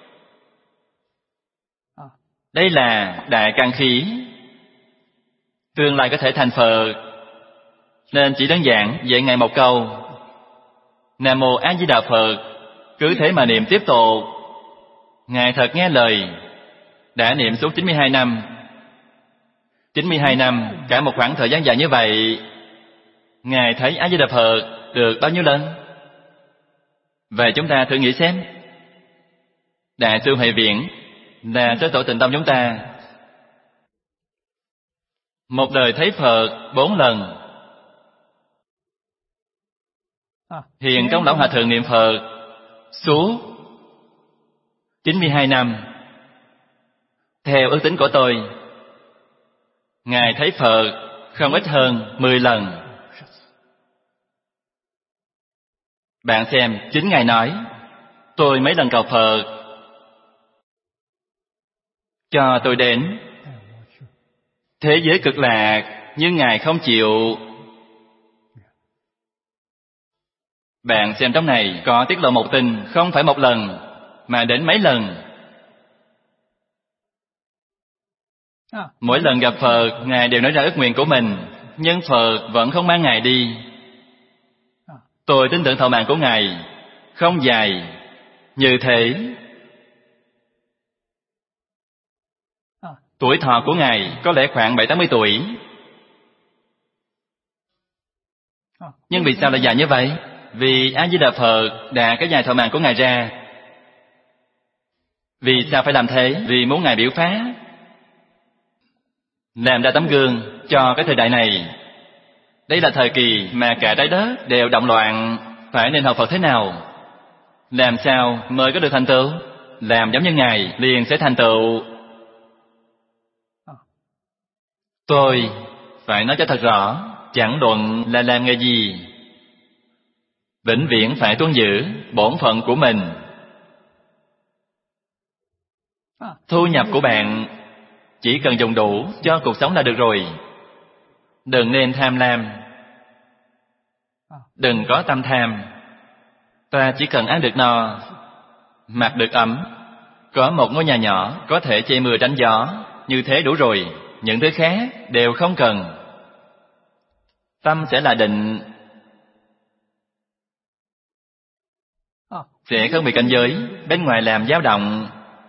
Đây là đại căn khí, tương lai có thể thành Phật. Nên chỉ đơn giản dạy Ngài một câu: Nam Mô A Di Đà Phật. Cứ thế mà niệm tiếp tục. Ngài thật nghe lời, đã niệm suốt chín mươi hai năm. chín mươi hai năm, cả một khoảng thời gian dài như vậy, Ngài thấy A Di Đà Phật được bao nhiêu lần? Vậy chúng ta thử nghĩ xem. Đại sư Huệ Viễn là Sư Tổ Tịnh Tông chúng ta, một đời thấy Phật bốn lần. Hiện Công Lão Hòa Thượng niệm Phật suốt chín mươi hai năm. Theo ước tính của tôi, Ngài thấy Phật không ít hơn mười lần. Bạn xem, chính Ngài nói: tôi mấy lần cầu Phật cho tôi đến thế giới cực lạc, nhưng Ngài không chịu. Bạn xem trong này có tiết lộ một tin, không phải một lần mà đến mấy lần. Mỗi lần gặp Phật, Ngài đều nói ra ước nguyện của mình, nhưng Phật vẫn không mang Ngài đi. Tôi tin tưởng thọ mạng của Ngài không dài như thế. Tuổi thọ của Ngài có lẽ khoảng bảy tám mươi tuổi. Nhưng vì sao lại dài như vậy? Vì A Di Đà Phật đã cái dài thọ mạng của Ngài ra. Vì sao phải làm thế? Vì muốn Ngài biểu pháp, làm ra tấm gương cho cái thời đại này. Đây là thời kỳ mà cả trái đất đều động loạn, phải nên học Phật thế nào? Làm sao mới có được thành tựu? Làm giống như Ngài liền sẽ thành tựu. Tôi phải nói cho thật rõ, chẳng luận là làm nghề gì, vĩnh viễn phải tuân giữ bổn phận của mình. Thu nhập của bạn chỉ cần dùng đủ cho cuộc sống là được rồi. Đừng nên tham lam, đừng có tâm tham. Ta chỉ cần ăn được no, mặc được ấm, có một ngôi nhà nhỏ có thể che mưa tránh gió, như thế đủ rồi. Những thứ khác đều không cần. tâm sẽ là định, sẽ không bị cảnh giới bên ngoài làm dao động.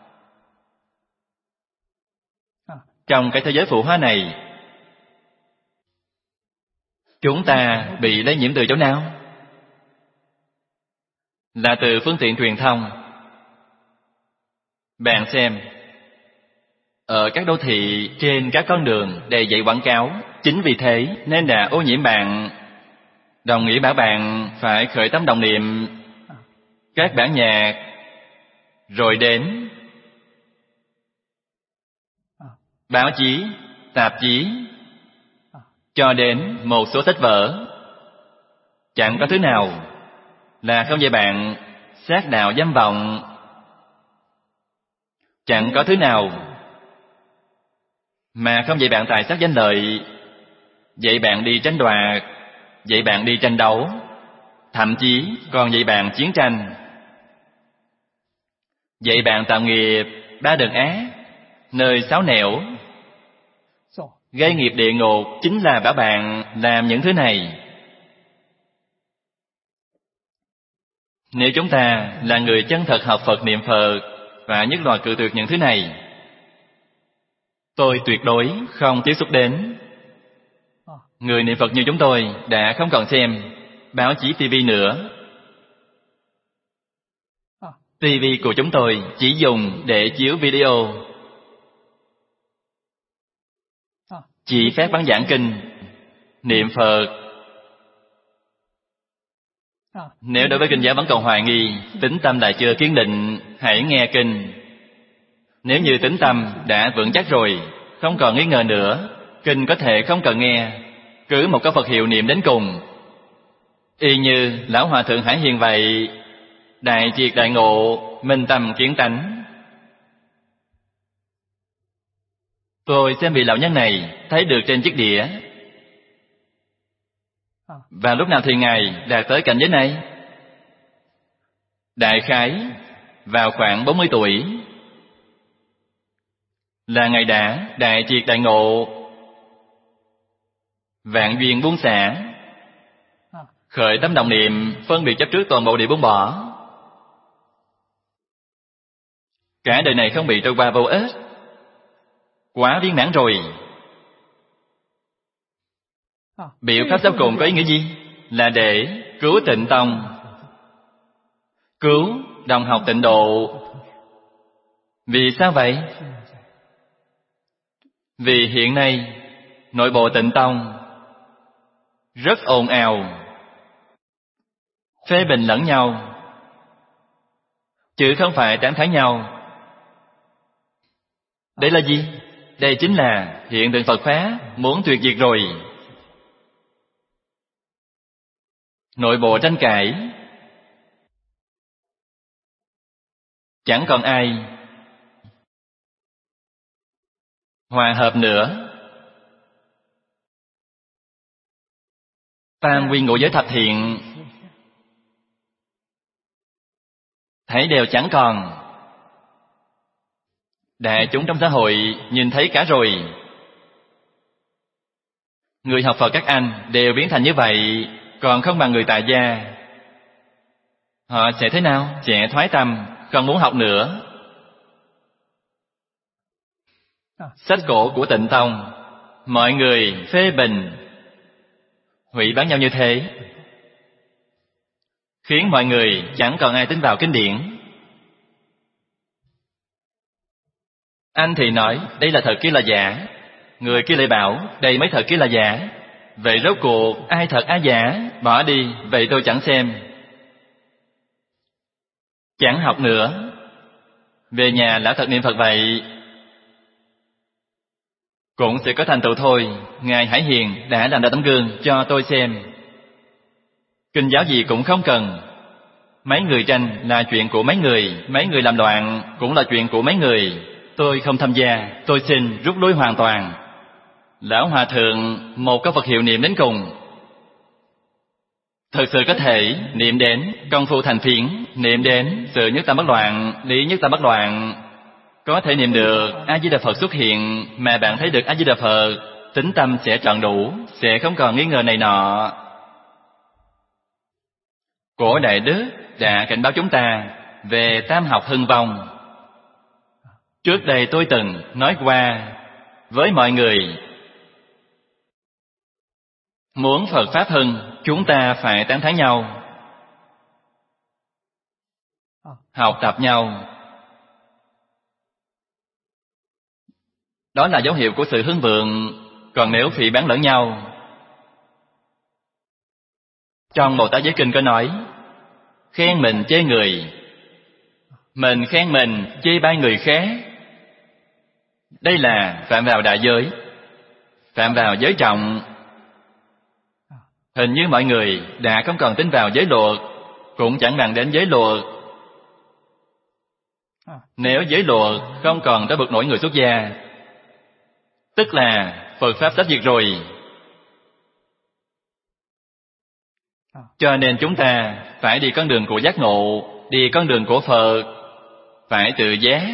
Trong cái thế giới phụ hóa này, chúng ta bị lây nhiễm từ chỗ nào? Là từ phương tiện truyền thông. Bạn xem, ở các đô thị, trên các con đường đầy dạy quảng cáo. Chính vì thế nên đã ô nhiễm bạn. Đồng nghĩa bảo bạn phải khởi tâm đồng niệm các bản nhạc, rồi đến báo chí, tạp chí, cho đến một số sách vở. Chẳng có thứ nào là không dạy bạn sát đạo dâm vọng. Chẳng có thứ nào mà không dạy bạn tài sắc danh lợi, dạy bạn đi tranh đoạt, dạy bạn đi tranh đấu, thậm chí còn dạy bạn chiến tranh, dạy bạn tạo nghiệp ba đường ác, nơi xáo nẻo, gây nghiệp địa ngục. Chính là bảo bạn làm những thứ này. Nếu chúng ta là người chân thật học Phật niệm Phật, và nhất loạt cự tuyệt những thứ này, tôi tuyệt đối không tiếp xúc đến. Người niệm Phật như chúng tôi đã không còn xem báo chí ti vi nữa. ti vi của chúng tôi chỉ dùng để chiếu video, chỉ phép bắn giảng kinh, niệm Phật. Nếu đối với kinh giáo vẫn còn hoài nghi, tín tâm lại chưa kiên định, hãy nghe kinh. Nếu như tín tâm đã vững chắc rồi, không còn nghi ngờ nữa, kinh có thể không cần nghe, cứ một câu Phật hiệu niệm đến cùng. Y như Lão Hòa Thượng Hải Hiền vậy, đại triệt đại ngộ, minh tâm kiến tánh. Tôi xem vị lão nhân này thấy được trên chiếc đĩa. Và lúc nào thì Ngài đạt tới cảnh giới này? Đại khái vào khoảng bốn mươi tuổi là Ngài đã đại triệt đại ngộ, vạn duyên buông xả, khởi tâm đồng niệm, phân biệt chấp trước toàn bộ đều buông bỏ. Cả đời này không bị trôi qua vô ích, quá viên mãn rồi. Biểu pháp sau cùng có ý nghĩa gì? Là để cứu Tịnh Tông, cứu đồng học Tịnh Độ. Vì sao vậy? Vì hiện nay nội bộ Tịnh Tông rất ồn ào, phê bình lẫn nhau, chứ không phải tán thán nhau. Đây là gì? Đây chính là hiện tượng Phật Pháp muốn tuyệt diệt rồi. Nội bộ tranh cãi, chẳng còn ai hòa hợp nữa. Tam quy ngũ giới thập thiện thấy đều chẳng còn. Đại chúng trong xã hội nhìn thấy cả rồi. Người học Phật các anh đều biến thành như vậy, còn không bằng người tại gia. Họ sẽ thế nào? Sẽ thoái tâm, không muốn học nữa. Sách cổ của Tịnh Tông, mọi người phê bình, hủy bán nhau như thế, khiến mọi người chẳng còn ai tin vào kinh điển. Anh thì nói đây là thật, kia là giả. Người kia lại bảo đây mới thật, kia là giả. Vậy rốt cuộc ai thật ai giả? Bỏ đi, vậy tôi chẳng xem, chẳng học nữa. Về nhà lão thật niệm Phật vậy, cũng sẽ có thành tựu thôi. Ngài Hải Hiền đã làm ra tấm gương cho tôi xem. Kinh giáo gì cũng không cần. Mấy người tranh là chuyện của mấy người, mấy người làm loạn cũng là chuyện của mấy người. Tôi không tham gia, tôi xin rút lui hoàn toàn. Lão Hòa Thượng một câu Phật hiệu niệm đến cùng. Thật sự có thể niệm đến công phu thành phiến, niệm đến sự nhất tâm bất loạn, lý nhất tâm bất loạn. Có thể niệm được A Di Đà Phật xuất hiện mà bạn thấy được A Di Đà Phật, tín tâm sẽ trọn đủ, sẽ không còn nghi ngờ này nọ. Cổ Đại Đức đã cảnh báo chúng ta về tam học hưng vong. Trước đây tôi từng nói qua với mọi người, muốn Phật Pháp hưng, chúng ta phải tán thán nhau, học tập nhau. Đó là dấu hiệu của sự hưng vượng. Còn nếu phỉ báng lẫn nhau, trong Bồ Tát Giới Kinh có nói, khen mình chê người, mình khen mình chê bai người khác, đây là phạm vào đại giới, phạm vào giới trọng. Hình như mọi người đã không còn tin vào giới luật, cũng chẳng bằng đến giới luật. Nếu giới luật không còn tới bực nổi người xuất gia, tức là Phật Pháp sắp diệt rồi. Cho nên chúng ta phải đi con đường của giác ngộ, đi con đường của Phật, phải tự giác.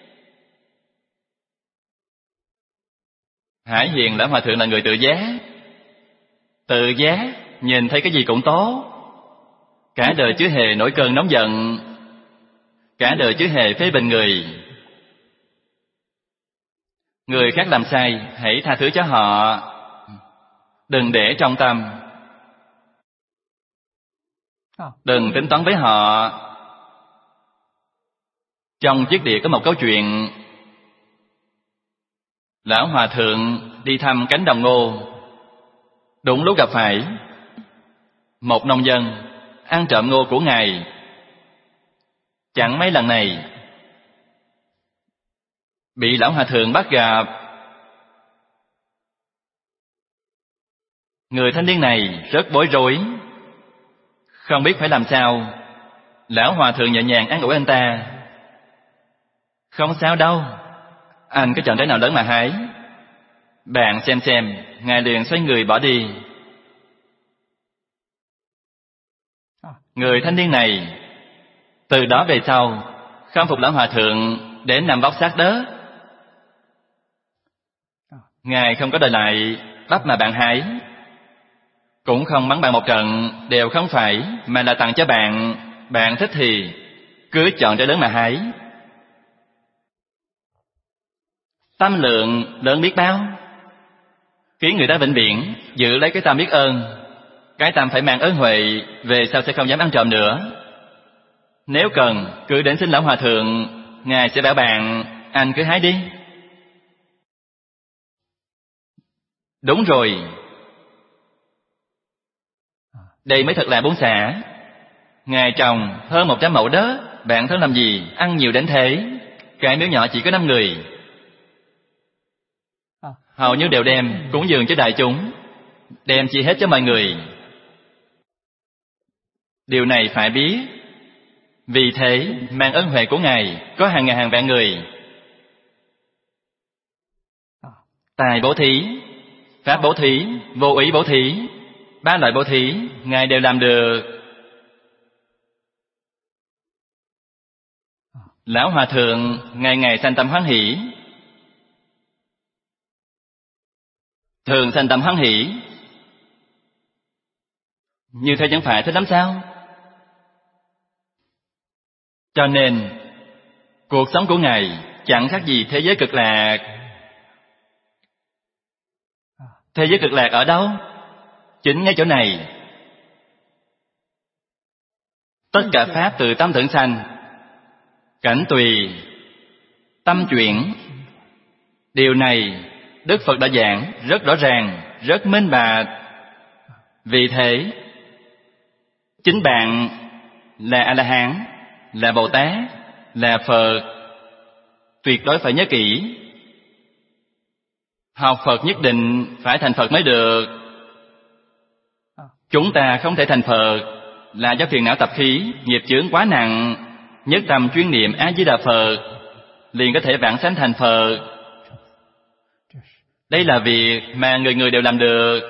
Hải Hiền Lão Hòa Thượng là người tự giác. Tự giác, nhìn thấy cái gì cũng tốt. Cả đời chưa hề nổi cơn nóng giận, cả đời chưa hề phê bình người. Người khác làm sai, hãy tha thứ cho họ, đừng để trong tâm, đừng tính toán với họ. Trong Chiết Địa có một câu chuyện, Lão Hòa Thượng đi thăm cánh đồng ngô, đúng lúc gặp phải một nông dân ăn trộm ngô của ngài. Chẳng mấy lần này bị Lão Hòa Thượng bắt gặp. Người thanh niên này rất bối rối, không biết phải làm sao. Lão Hòa Thượng nhẹ nhàng an ủi anh ta, không sao đâu, anh có chọn trái nào lớn mà hái. Bạn xem xem. Ngài liền xoay người bỏ đi. Người thanh niên này từ đó về sau không phục Lão Hòa Thượng, đến nằm bóc sát đất. Ngài không có đòi lại bắp mà bạn hái, cũng không mắng bạn một trận, đều không phải, mà là tặng cho bạn. Bạn thích thì cứ chọn trái lớn mà hái. Tâm lượng lớn biết bao, khiến người ta vĩnh viễn giữ lấy cái tâm biết ơn. Cái tâm phải mang ơn huệ, về sau sẽ không dám ăn trộm nữa. Nếu cần cứ đến xin Lão Hòa Thượng, Ngài sẽ bảo bạn, anh cứ hái đi. Đúng rồi, đây mới thật là buông xả. Ngài trồng hơn một trăm mẫu đất, bạn thân làm gì ăn nhiều đến thế? Cái miếu nhỏ chỉ có năm người, hầu như đều đem cúng dường cho đại chúng, đem chia hết cho mọi người. Điều này phải biết. Vì thế mang ơn huệ của Ngài có hàng ngàn hàng vạn người. Tài bố thí, pháp bố thí, vô ý bố thí, ba loại bố thí Ngài đều làm được. Lão Hòa Thượng ngày ngày sanh tâm hoan hỷ, thường sanh tâm hoan hỷ. Như thế chẳng phải thích lắm sao? Cho nên cuộc sống của Ngài chẳng khác gì thế giới cực lạc. Thế giới cực lạc ở đâu? Chính ngay chỗ này. Tất cả pháp từ tâm thượng sanh, cảnh tùy, tâm chuyển. Điều này Đức Phật đã giảng rất rõ ràng, rất minh bạch. Vì thế chính bạn là A-la-hán, là Bồ Tát, là Phật, tuyệt đối phải nhớ kỹ. Học Phật nhất định phải thành Phật mới được. Chúng ta không thể thành Phật là do phiền não tập khí, nghiệp chướng quá nặng. Nhất tâm chuyên niệm A Di Đà Phật liền có thể vãng sanh thành Phật. Đây là việc mà người người đều làm được.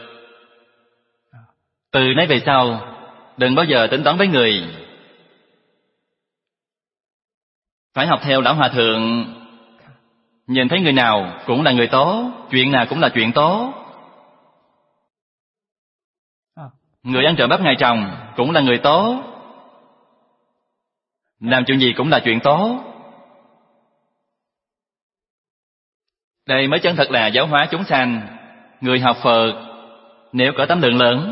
Từ nay về sau đừng bao giờ tính toán với người. Phải học theo Lão Hòa Thượng. Nhìn thấy người nào cũng là người tốt, chuyện nào cũng là chuyện tốt. Người ăn trộm bắp ngày trồng cũng là người tốt, làm chuyện gì cũng là chuyện tốt. Đây mới chân thật là giáo hóa chúng sanh. Người học Phật nếu có tấm lượng lớn,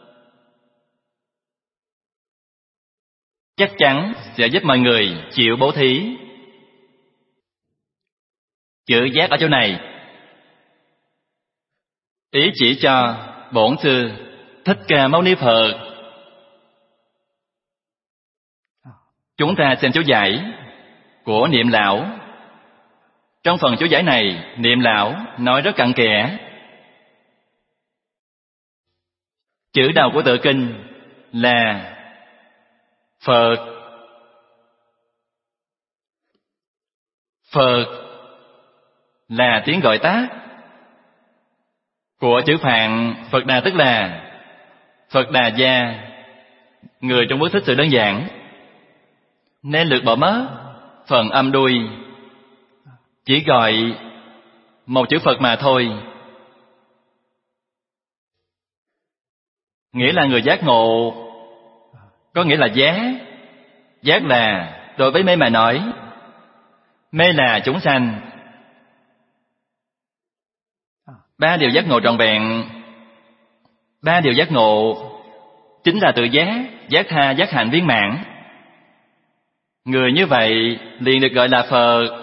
chắc chắn sẽ giúp mọi người chịu bố thí. Chữ giác ở chỗ này ý chỉ cho Bổn Sư Thích Ca Mâu Ni Phật. Chúng ta xem chú giải của Niệm Lão. Trong phần chú giải này, Niệm Lão nói rất cặn kẽ. Chữ đầu của tự kinh là Phật. Phật là tiếng gọi tắt của chữ Phạn Phật Đà, tức là Phật Đà Gia. Người Trung Quốc thích sự đơn giản nên lược bỏ mất phần âm đuôi, chỉ gọi một chữ Phật mà thôi. Nghĩa là người giác ngộ, có nghĩa là giác. Giác là đối với mê mà nói, mê là chúng sanh. Ba điều giác ngộ trọn vẹn. Ba điều giác ngộ chính là tự giác, giác tha, giác hạnh viên mãn. Người như vậy liền được gọi là Phật.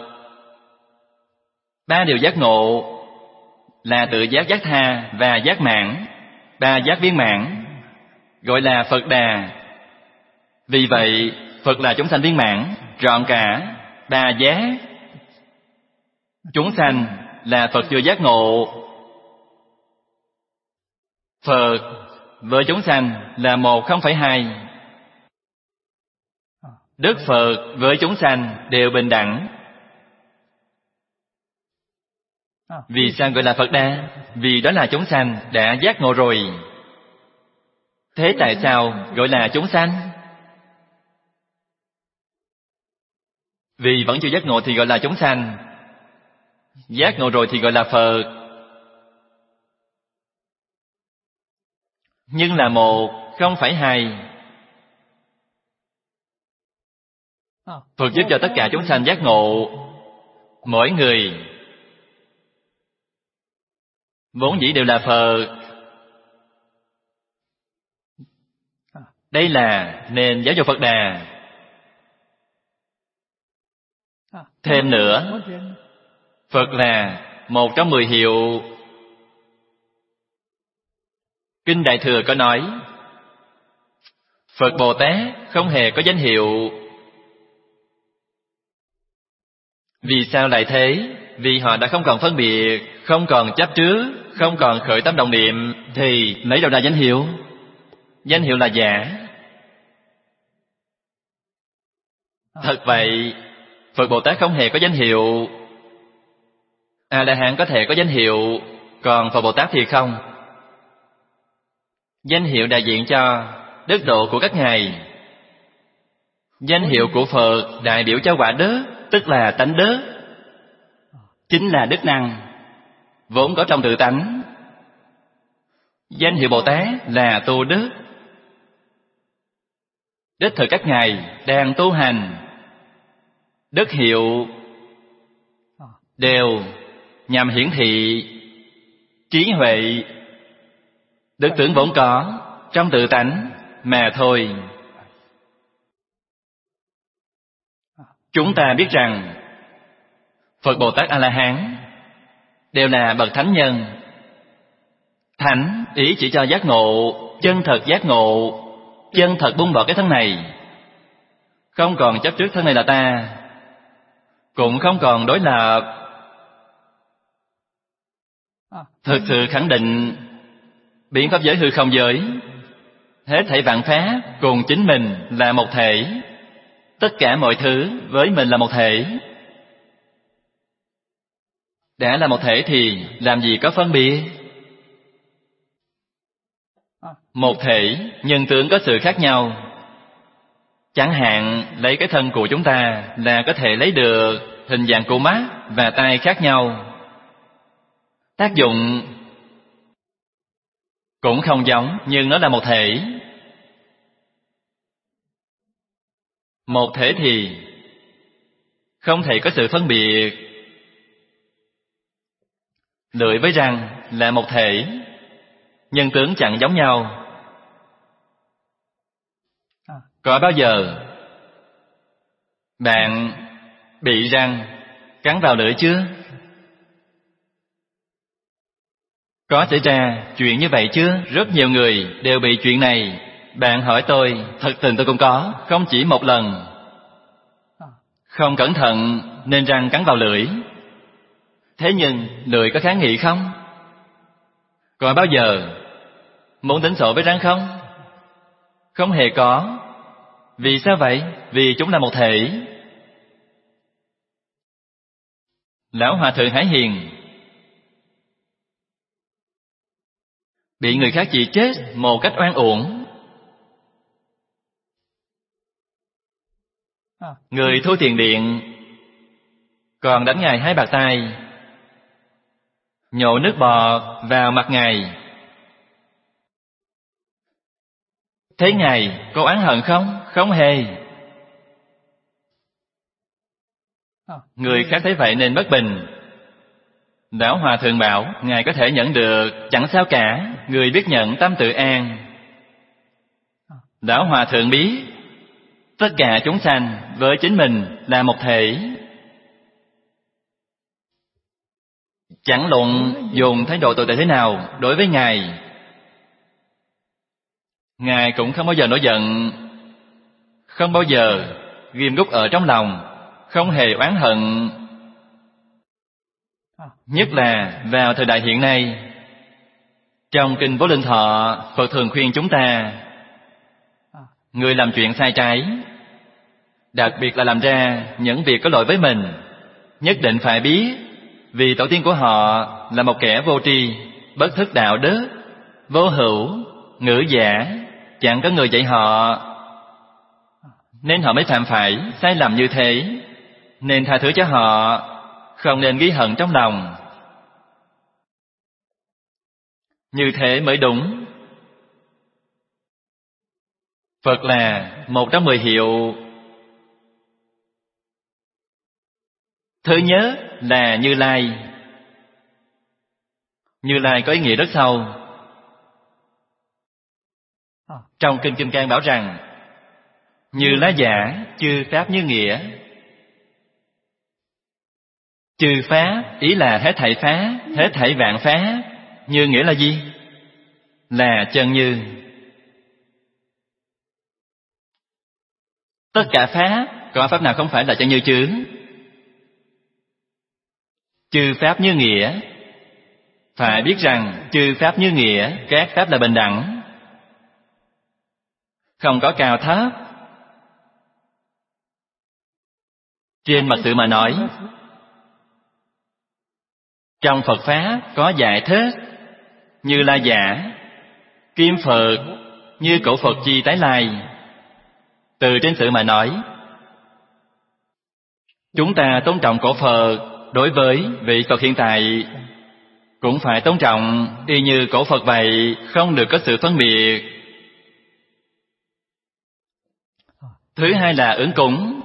Ba điều giác ngộ là tự giác, giác tha và giác mãn. Ba giác viên mãn gọi là Phật Đà. Vì vậy Phật là chúng sanh viên mãn, trọn cả ba giác. Chúng sanh là Phật chưa giác ngộ. Phật với chúng sanh là một không phải hai. Đức Phật với chúng sanh đều bình đẳng. Vì sao gọi là Phật Đà? Vì đó là chúng sanh đã giác ngộ rồi. Thế tại sao gọi là chúng sanh? Vì vẫn chưa giác ngộ thì gọi là chúng sanh, giác ngộ rồi thì gọi là Phật. Nhưng là một, không phải hai. Phật giúp cho tất cả chúng sanh giác ngộ. Mỗi người vốn dĩ đều là Phật. Đây là nền giáo dục Phật Đà. Thêm nữa, Phật là một trong mười hiệu. Kinh Đại Thừa có nói, Phật Bồ Tát không hề có danh hiệu. Vì sao lại thế? Vì họ đã không còn phân biệt, không còn chấp trước, không còn khởi tâm động niệm, thì lấy đâu ra danh hiệu? Danh hiệu là giả. Thật vậy, Phật Bồ Tát không hề có danh hiệu. A-la-hán có thể có danh hiệu, còn Phật Bồ Tát thì không. Danh hiệu đại diện cho đức độ của các ngài. Danh hiệu của Phật đại biểu cho quả đức, tức là tánh đức, chính là đức năng vốn có trong tự tánh. Danh hiệu Bồ Tát là tu đức. Đích thực các ngài đang tu hành. Đức hiệu đều nhằm hiển thị trí huệ, đức tưởng vốn có trong tự tánh mà thôi. Chúng ta biết rằng Phật Bồ Tát A-la-hán đều là bậc thánh nhân. Thánh ý chỉ cho giác ngộ, chân thật giác ngộ, chân thật buông bỏ cái thân này, không còn chấp trước thân này là ta, cũng không còn đối lập. Thực sự khẳng định biến pháp giới hư không giới, hết thảy vạn pháp cùng chính mình là một thể. Tất cả mọi thứ với mình là một thể. Đã là một thể thì làm gì có phân biệt? Một thể, nhân tướng có sự khác nhau. Chẳng hạn lấy cái thân của chúng ta là có thể lấy được hình dạng của mắt và tai khác nhau. Tác dụng cũng không giống, nhưng nó là một thể. Một thể thì không thể có sự phân biệt. Lưỡi với răng là một thể, nhân tướng chẳng giống nhau. Có bao giờ bạn bị răng cắn vào lưỡi chưa? Có xảy ra chuyện như vậy chưa? Rất nhiều người đều bị chuyện này. Bạn hỏi tôi, thật tình tôi cũng có, không chỉ một lần. Không cẩn thận nên răng cắn vào lưỡi. Thế nhưng lưỡi có kháng nghị không? Có bao giờ muốn tính sổ với răng không? Không hề có. Vì sao vậy? Vì chúng là một thể. Lão Hòa Thượng Hải Hiền bị người khác chỉ trích một cách oan uổng. Người thu tiền điện còn đánh Ngài hai bạt tay, nhổ nước bọt vào mặt Ngài. Thế Ngài có oán hận không? Không hề. Người khác thấy vậy nên bất bình. Lão Hòa Thượng bảo Ngài có thể nhận được, chẳng sao cả, người biết nhận tâm tự an. Lão Hòa Thượng biết tất cả chúng sanh với chính mình là một thể. Chẳng luận dùng thái độ tồi tệ thế nào đối với Ngài, Ngài cũng không bao giờ nổi giận, không bao giờ ghim gút ở trong lòng, không hề oán hận. Nhất là vào thời đại hiện nay, trong Kinh Vô Lượng Thọ, Phật thường khuyên chúng ta, người làm chuyện sai trái, đặc biệt là làm ra những việc có lỗi với mình, nhất định phải biết, vì tổ tiên của họ là một kẻ vô tri, bất thức đạo đức, vô hữu, ngữ giả, chẳng có người dạy họ, nên họ mới phạm phải sai lầm như thế. Nên tha thứ cho họ, không nên ghi hận trong lòng. Như thế mới đúng. Phật là một trong mười hiệu. Thứ nhất là Như Lai. Như Lai có ý nghĩa rất sâu. Trong Kinh Kim Cang bảo rằng Như Lá giả, chư pháp như nghĩa. Chư pháp ý là hết thảy pháp, hết thảy vạn pháp. Như nghĩa là gì? Là chân như. Tất cả pháp, có pháp nào không phải là chân như chứ? Chư pháp như nghĩa, phải biết rằng chư pháp như nghĩa, các pháp là bình đẳng, không có cao thấp. Trên mặt sự mà nói, trong Phật Pháp có giải thích Như Lai giả, Kim Phật, như cổ Phật chi tái lai. Từ trên sự mà nói, chúng ta tôn trọng cổ Phật. Đối với vị Phật hiện tại cũng phải tôn trọng y như cổ Phật vậy, không được có sự phân biệt. Thứ hai là ứng cúng.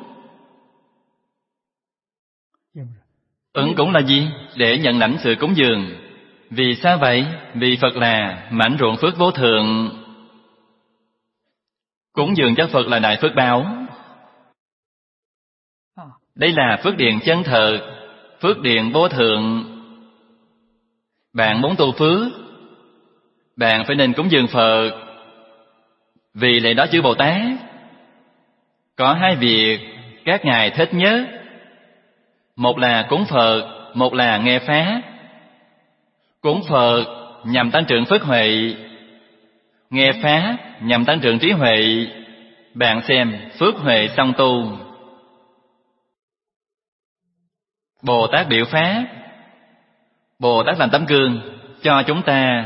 Ứng cúng là gì? Để nhận lãnh sự cúng dường. Vì sao vậy? Vì Phật là mảnh ruộng phước vô thượng. Cúng dường cho Phật là đại phước báo. Đây là phước điền chân thật, phước điền vô thượng. Bạn muốn tu phước, bạn phải nên cúng dường Phật. Vì lẽ đó chư Bồ Tát có hai việc các ngài thích nhất. Một là cúng Phật, một là nghe Pháp. Cúng Phật nhằm tăng trưởng phước huệ, nghe Pháp nhằm tăng trưởng trí huệ. Bạn xem phước huệ song tu. Bồ Tát biểu Pháp, Bồ Tát làm tấm gương cho chúng ta.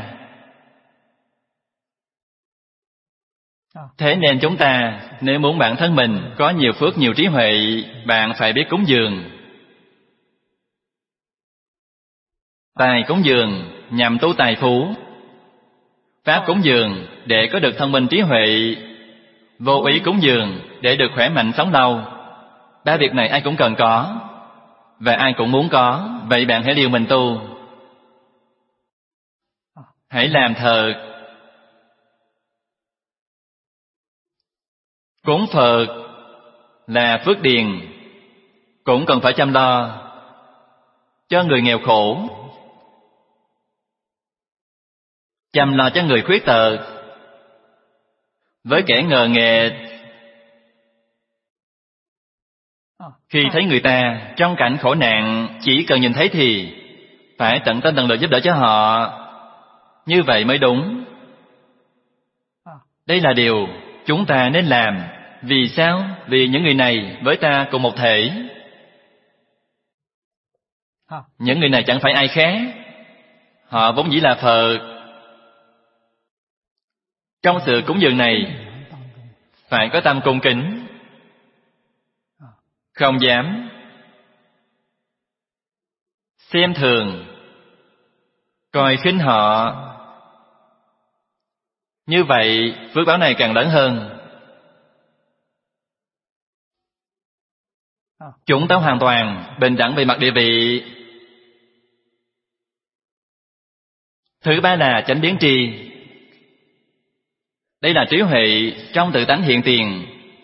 Thế nên chúng ta nếu muốn bản thân mình có nhiều phước, nhiều trí huệ, bạn phải biết cúng dường. Tài cúng dường nhằm tu tài phú. Pháp cúng dường để có được thông minh trí huệ. Vô úy cúng dường để được khỏe mạnh sống lâu. Ba việc này ai cũng cần có, và ai cũng muốn có. Vậy bạn hãy liều mình tu. Hãy làm thờ. Cúng Phật là phước điền, cũng cần phải chăm lo cho người nghèo khổ, chăm lo cho người khuyết tật, với kẻ ngờ nghệch. Khi thấy người ta trong cảnh khổ nạn, chỉ cần nhìn thấy thì phải tận tâm tận lực giúp đỡ cho họ. Như vậy mới đúng. Đây là điều chúng ta nên làm. Vì sao? Vì những người này với ta cùng một thể. Những người này chẳng phải ai khác, họ vốn dĩ là Phật. Trong sự cúng dường này phải có tâm cung kính, không dám xem thường, coi khinh họ. Như vậy phước báo này càng lớn hơn. Chúng ta hoàn toàn bình đẳng về mặt địa vị. Thứ ba là chánh biến tri. Đây là trí huệ trong tự tánh hiện tiền.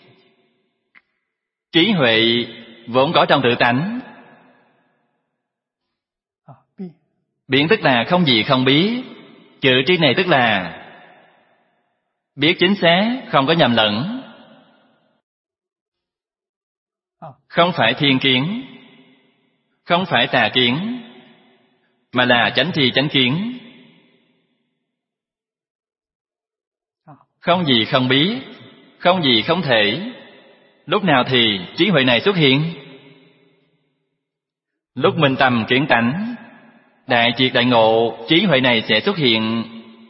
Trí huệ vốn có trong tự tánh. Biến tức là không gì không biết. Chữ tri này tức là biết chính xác, không có nhầm lẫn. Không phải thiên kiến, không phải tà kiến, mà là chánh tri chánh kiến. Không gì không biết, không gì không thể. Lúc nào thì trí huệ này xuất hiện? Lúc minh tâm kiến tánh, đại triệt đại ngộ, trí huệ này sẽ xuất hiện.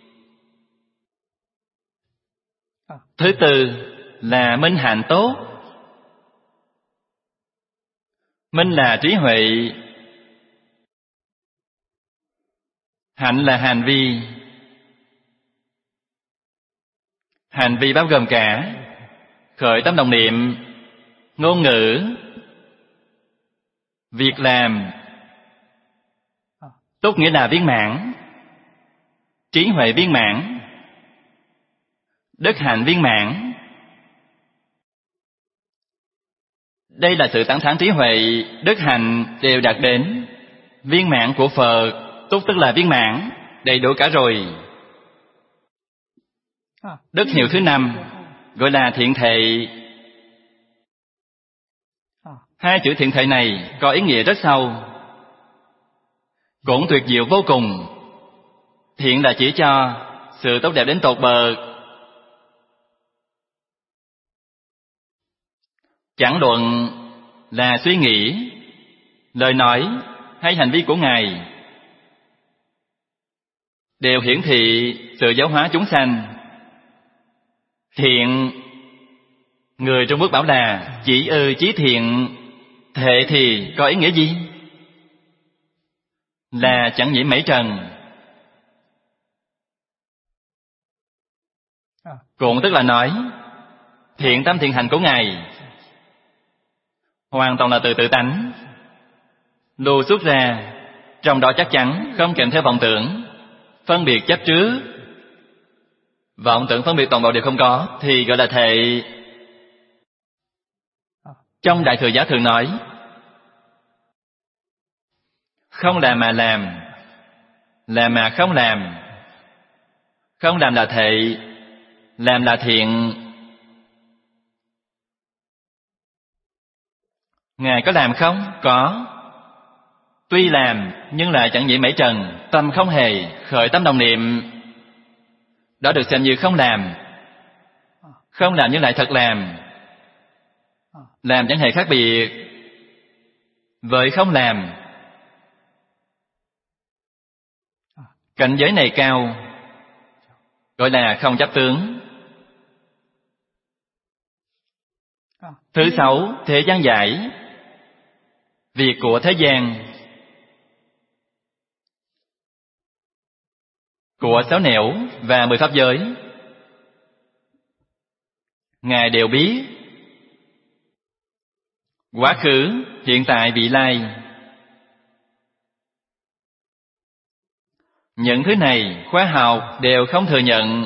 Thứ tư là minh hạnh tốt. Minh là trí huệ, hạnh là hành vi. Hành vi bao gồm cả khởi tâm đồng niệm, ngôn ngữ, việc làm. Tốt nghĩa là viên mãn, trí huệ viên mãn, đức hạnh viên mãn. Đây là sự tán thán trí huệ, đức hạnh đều đạt đến viên mãn của Phật. Tốt tức là viên mãn, đầy đủ cả rồi. Đức hiệu thứ năm gọi là thiện thệ. Hai chữ thiện thệ này có ý nghĩa rất sâu, cũng tuyệt diệu vô cùng. Thiện là chỉ cho sự tốt đẹp đến tột bậc. Chẳng luận là suy nghĩ, lời nói hay hành vi của Ngài đều hiển thị sự giáo hóa chúng sanh. Thiện, người Trung Quốc bảo là chỉ ư chí thiện. Thệ thì có ý nghĩa gì? Là chẳng nhiễm mảy trần. Cũng tức là nói thiện tâm thiện hành của Ngài hoàn toàn là từ tự tánh, lưu xuất ra. Trong đó chắc chắn không kèm theo vọng tưởng, phân biệt chấp trước. Vọng tưởng phân biệt toàn bộ đều không có thì gọi là thệ. Trong Đại Thừa Giáo thường nói không làm mà làm, làm mà không làm. Không làm là thệ, làm là thiện. Ngài có làm không? Có. Tuy làm nhưng lại chẳng nhiễm mảy trần, tâm không hề khởi tâm đồng niệm. Đó được xem như không làm. Không làm nhưng lại thật làm. Làm chẳng hề khác biệt với không làm. Cảnh giới này cao, gọi là không chấp tướng. Thứ sáu, thế gian giải. Việc của thế gian của sáu nẻo và mười pháp giới, Ngài đều biết. Quá khứ, hiện tại, vị lai. Những thứ này khoa học đều không thừa nhận.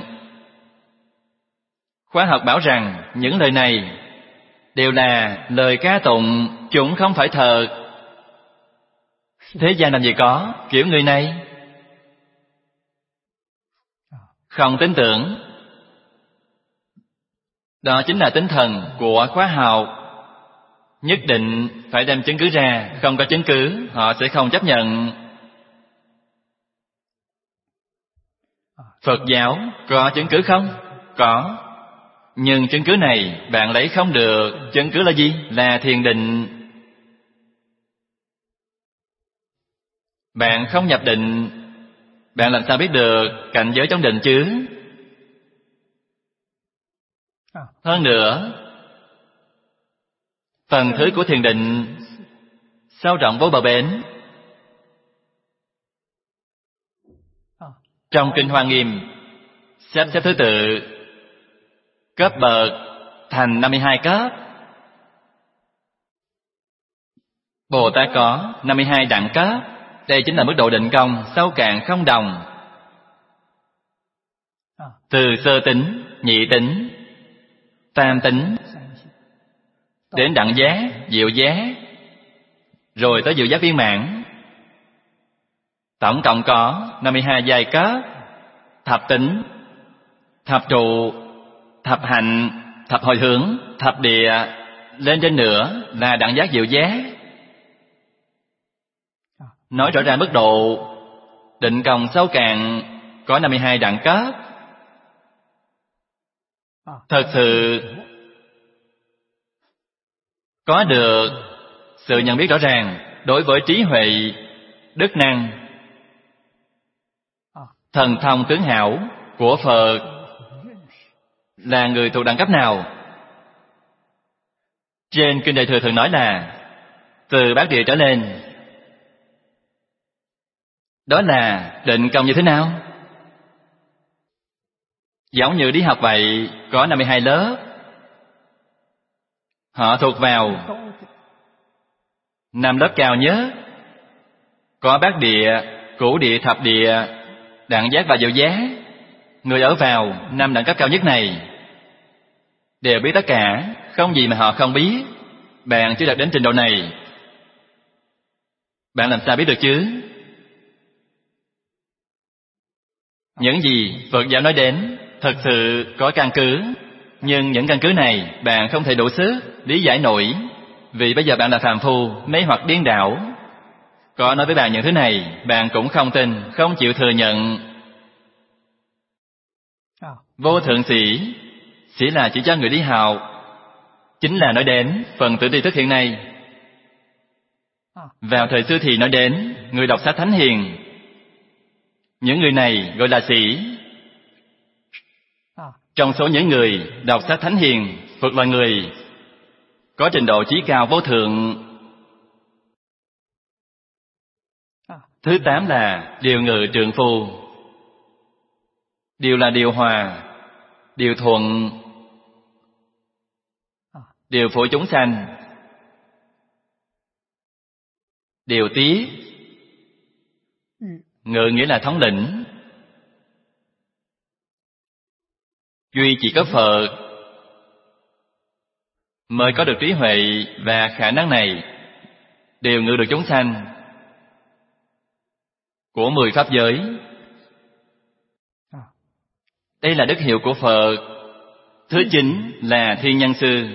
Khoa học bảo rằng những lời này đều là lời ca tụng, chúng không phải thật. Thế gian làm gì có kiểu người này? Không tin tưởng. Đó chính là tinh thần của khoa học. Nhất định phải đem chứng cứ ra, không có chứng cứ họ sẽ không chấp nhận. Phật giáo có chứng cứ không? Có. Nhưng chứng cứ này bạn lấy không được. Chứng cứ là gì? Là thiền định. Bạn không nhập định, bạn làm sao biết được cảnh giới trong định chứ? Hơn nữa, phần thứ của thiền định sâu rộng vô bờ bến. Trong Kinh Hoa Nghiêm xếp xếp thứ tự cấp bậc thành năm mươi hai cấp. Bồ Tát có năm mươi hai đẳng cấp. Đây chính là mức độ định công sâu cạn không đồng. Từ sơ tính, nhị tính, tam tính đến đẳng giác, diệu giác, rồi tới diệu giác viên mãn. Tổng cộng có năm mươi hai giai cấp: thập tính, thập trụ, thập hạnh, thập hồi hướng, thập địa, lên trên nữa là đẳng giác diệu giác. Nói rõ ràng mức độ định công sâu cạn có năm mươi hai đẳng cấp. Thật sự có được sự nhận biết rõ ràng đối với trí huệ, đức năng, thần thông tướng hảo của Phật là người thuộc đẳng cấp nào? Trên Kinh Đại Thừa thường nói là từ bát địa trở lên. Đó là định công như thế nào? Giống như đi học vậy, có năm mươi hai lớp. Họ thuộc vào năm lớp cao nhất. Có bát địa, cửu địa, thập địa, đẳng giác và diệu giác. Người ở vào năm đẳng cấp cao nhất này đều biết tất cả, không gì mà họ không biết. Bạn chưa đạt đến trình độ này, bạn làm sao biết được chứ? Những gì Phật giáo nói đến thật sự có căn cứ, nhưng những căn cứ này bạn không thể đủ sức lý giải nổi, vì bây giờ bạn là phàm phu, mê hoặc điên đảo. Có nói với bạn những thứ này, bạn cũng không tin, không chịu thừa nhận. Vô thượng sĩ, sĩ là chỉ cho người đi học, chính là nói đến phần tử tri thức hiện nay. Vào thời xưa thì nói đến người đọc sách thánh hiền. Những người này gọi là sĩ. Trong số những người đọc sách thánh hiền, Phật là người có trình độ chí cao vô thượng. Thứ tám là điều ngự trượng phu. Điều là điều hòa, điều thuận, điều phổ chúng sanh, điều tiết. Ngự nghĩa là thống lĩnh. Duy chỉ có Phật mới có được trí huệ và khả năng này, điều ngự được chúng sanh của mười pháp giới. Đây là đức hiệu của Phật. Thứ chín là thiên nhân sư.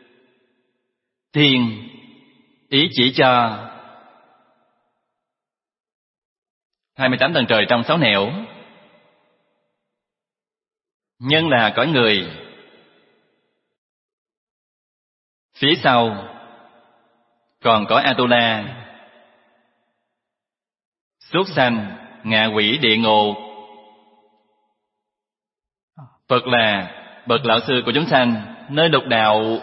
Thiên, ý chỉ cho hai mươi tám tầng trời trong sáu nẻo. Nhân là cõi người. Phía sau còn có Atula, súc sanh, ngạ quỷ, địa ngục. Phật là bậc lão sư của chúng sanh, nơi lục đạo,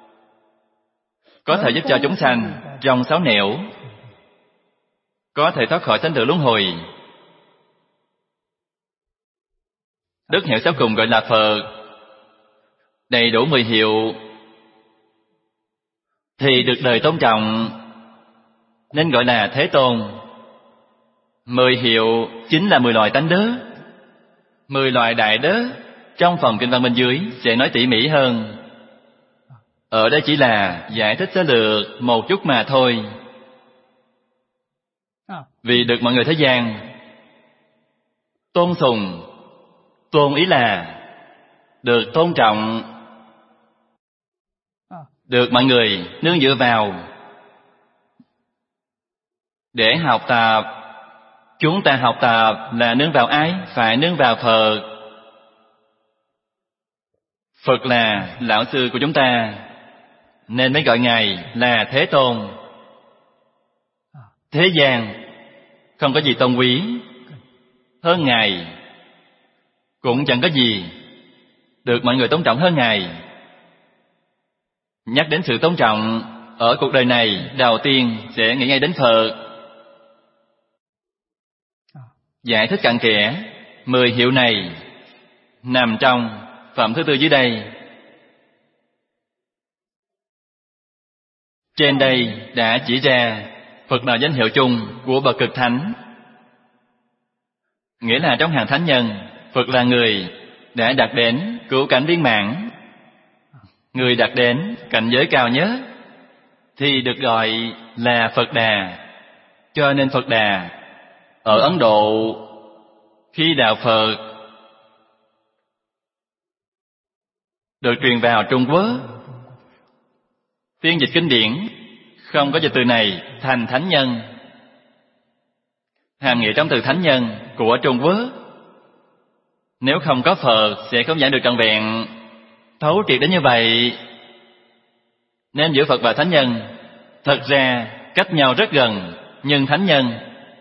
có thể giúp cho chúng sanh trong sáu nẻo có thể thoát khỏi sanh tử luân hồi. Đức hiệu sau cùng gọi là Phật, đầy đủ mười hiệu thì được đời tôn trọng, nên gọi là Thế Tôn. Mười hiệu chính là mười loại tánh đức, mười loại đại đức. Trong phần kinh văn bên dưới sẽ nói tỉ mỉ hơn. Ở đây chỉ là giải thích sơ lược một chút mà thôi. Vì được mọi người thế gian tôn sùng. Tôn ý là được tôn trọng, được mọi người nương dựa vào để học tập. Chúng ta học tập là nương vào ai? Phải nương vào Phật. Phật là lão sư của chúng ta, nên mới gọi Ngài là Thế Tôn. Thế gian không có gì tôn quý hơn Ngài, cũng chẳng có gì được mọi người tôn trọng hơn Ngài. Nhắc đến sự tôn trọng ở cuộc đời này, đầu tiên sẽ nghĩ ngay đến Phật. Giải thích cặn kẽ mười hiệu này nằm trong phẩm thứ tư dưới đây. Trên đây đã chỉ ra Phật là danh hiệu chung của bậc cực thánh, nghĩa là trong hàng thánh nhân, Phật là người đã đạt đến cứu cảnh viên mãn, người đạt đến cảnh giới cao nhất, thì được gọi là Phật Đà. Cho nên Phật Đà ở Ấn Độ, khi đạo Phật được truyền vào Trung Quốc, phiên dịch kinh điển không có dịch từ này thành thánh nhân. Hàm nghĩa trong từ thánh nhân của Trung Quốc, nếu không có Phật sẽ không giảng được trọn vẹn, thấu triệt đến như vậy. Nên giữa Phật và thánh nhân thật ra cách nhau rất gần, nhưng thánh nhân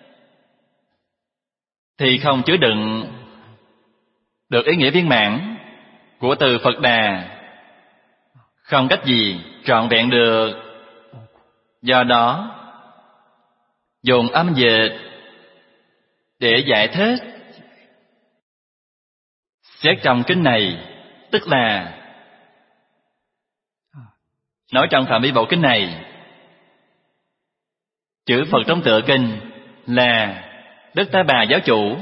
thì không chứa đựng được ý nghĩa viên mãn của từ Phật Đà, không cách gì trọn vẹn được. Do đó dùng âm dịch để giải thích. Xét trong kinh này, tức là nói trong phạm vi bộ kinh này, chữ Phật trong tựa kinh là Đức Ta Bà giáo chủ.